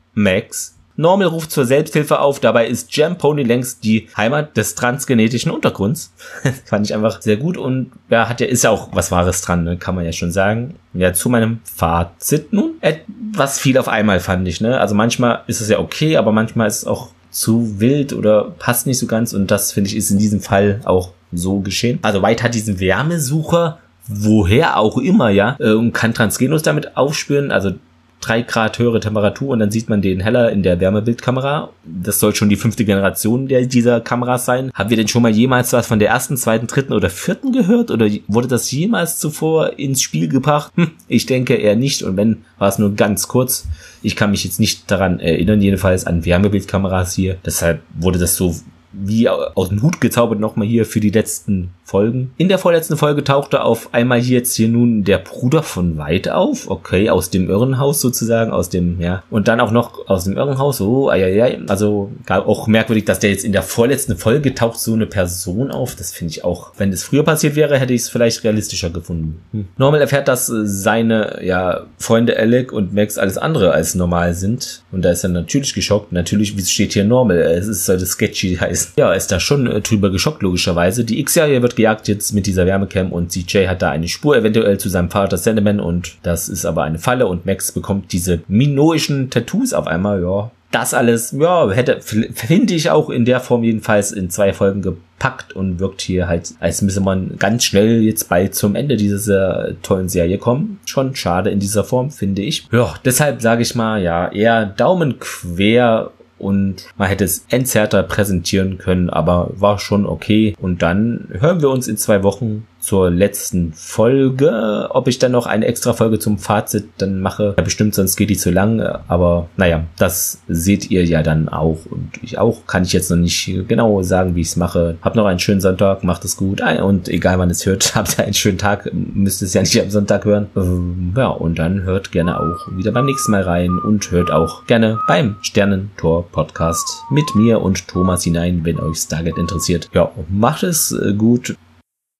Max. Normal ruft zur Selbsthilfe auf. Dabei ist Jam Pony längst die Heimat des transgenetischen Untergrunds. Fand ich einfach sehr gut. Und ja, hat ja, ist ja auch was Wahres dran, ne? Kann man ja schon sagen. Ja, zu meinem Fazit nun. Etwas viel auf einmal fand ich, ne? Also manchmal ist es ja okay, aber manchmal ist es auch zu wild oder passt nicht so ganz. Und das, finde ich, ist in diesem Fall auch so geschehen. Also White hat diesen Wärmesucher, woher auch immer, ja, und kann Transgenos damit aufspüren, also drei Grad höhere Temperatur und dann sieht man den heller in der Wärmebildkamera. Das soll schon die fünfte Generation der, dieser Kameras sein. Haben wir denn schon mal jemals was von der ersten, zweiten, dritten oder vierten gehört oder wurde das jemals zuvor ins Spiel gebracht? Hm, ich denke eher nicht und wenn, war es nur ganz kurz. Ich kann mich jetzt nicht daran erinnern, jedenfalls an Wärmebildkameras hier. Deshalb wurde das so wie aus dem Hut gezaubert nochmal hier für die letzten Folgen. In der vorletzten Folge tauchte auf einmal hier jetzt hier nun der Bruder von White auf. Okay, aus dem Irrenhaus sozusagen, aus dem, ja. Und dann auch noch aus dem Irrenhaus. Oh, ja, ja, also auch merkwürdig, dass der jetzt in der vorletzten Folge taucht so eine Person auf. Das finde ich auch, wenn es früher passiert wäre, hätte ich es vielleicht realistischer gefunden. Hm. Normal erfährt, dass seine, ja, Freunde Alec und Max alles andere als normal sind. Und da ist er natürlich geschockt. Natürlich, wie steht hier Normal? Es ist, sollte sketchy heißen. Ja, er ist da schon äh, drüber geschockt, logischerweise. Die X-Serie wird gejagt jetzt mit dieser Wärmecam und C J hat da eine Spur eventuell zu seinem Vater Sandman und das ist aber eine Falle und Max bekommt diese minoischen Tattoos auf einmal, ja. Das alles, ja, hätte, finde ich auch in der Form jedenfalls in zwei Folgen gepackt und wirkt hier halt, als müsse man ganz schnell jetzt bald zum Ende dieser äh, tollen Serie kommen. Schon schade in dieser Form, finde ich. Ja, deshalb sage ich mal, ja, eher Daumen quer und man hätte es entzerrter präsentieren können, aber war schon okay. Und dann hören wir uns in zwei Wochen zur letzten Folge. Ob ich dann noch eine extra Folge zum Fazit dann mache, ja, bestimmt, sonst geht die zu lang. Aber naja, das seht ihr ja dann auch. Und ich auch, kann ich jetzt noch nicht genau sagen, wie ich es mache. Habt noch einen schönen Sonntag, macht es gut. Und egal wann es hört, habt ihr einen schönen Tag. Müsst es ja nicht am Sonntag hören. Ja, und dann hört gerne auch wieder beim nächsten Mal rein. Und hört auch gerne beim Sternentor Podcast mit mir und Thomas hinein, wenn euch Stargate interessiert. Ja, macht es gut.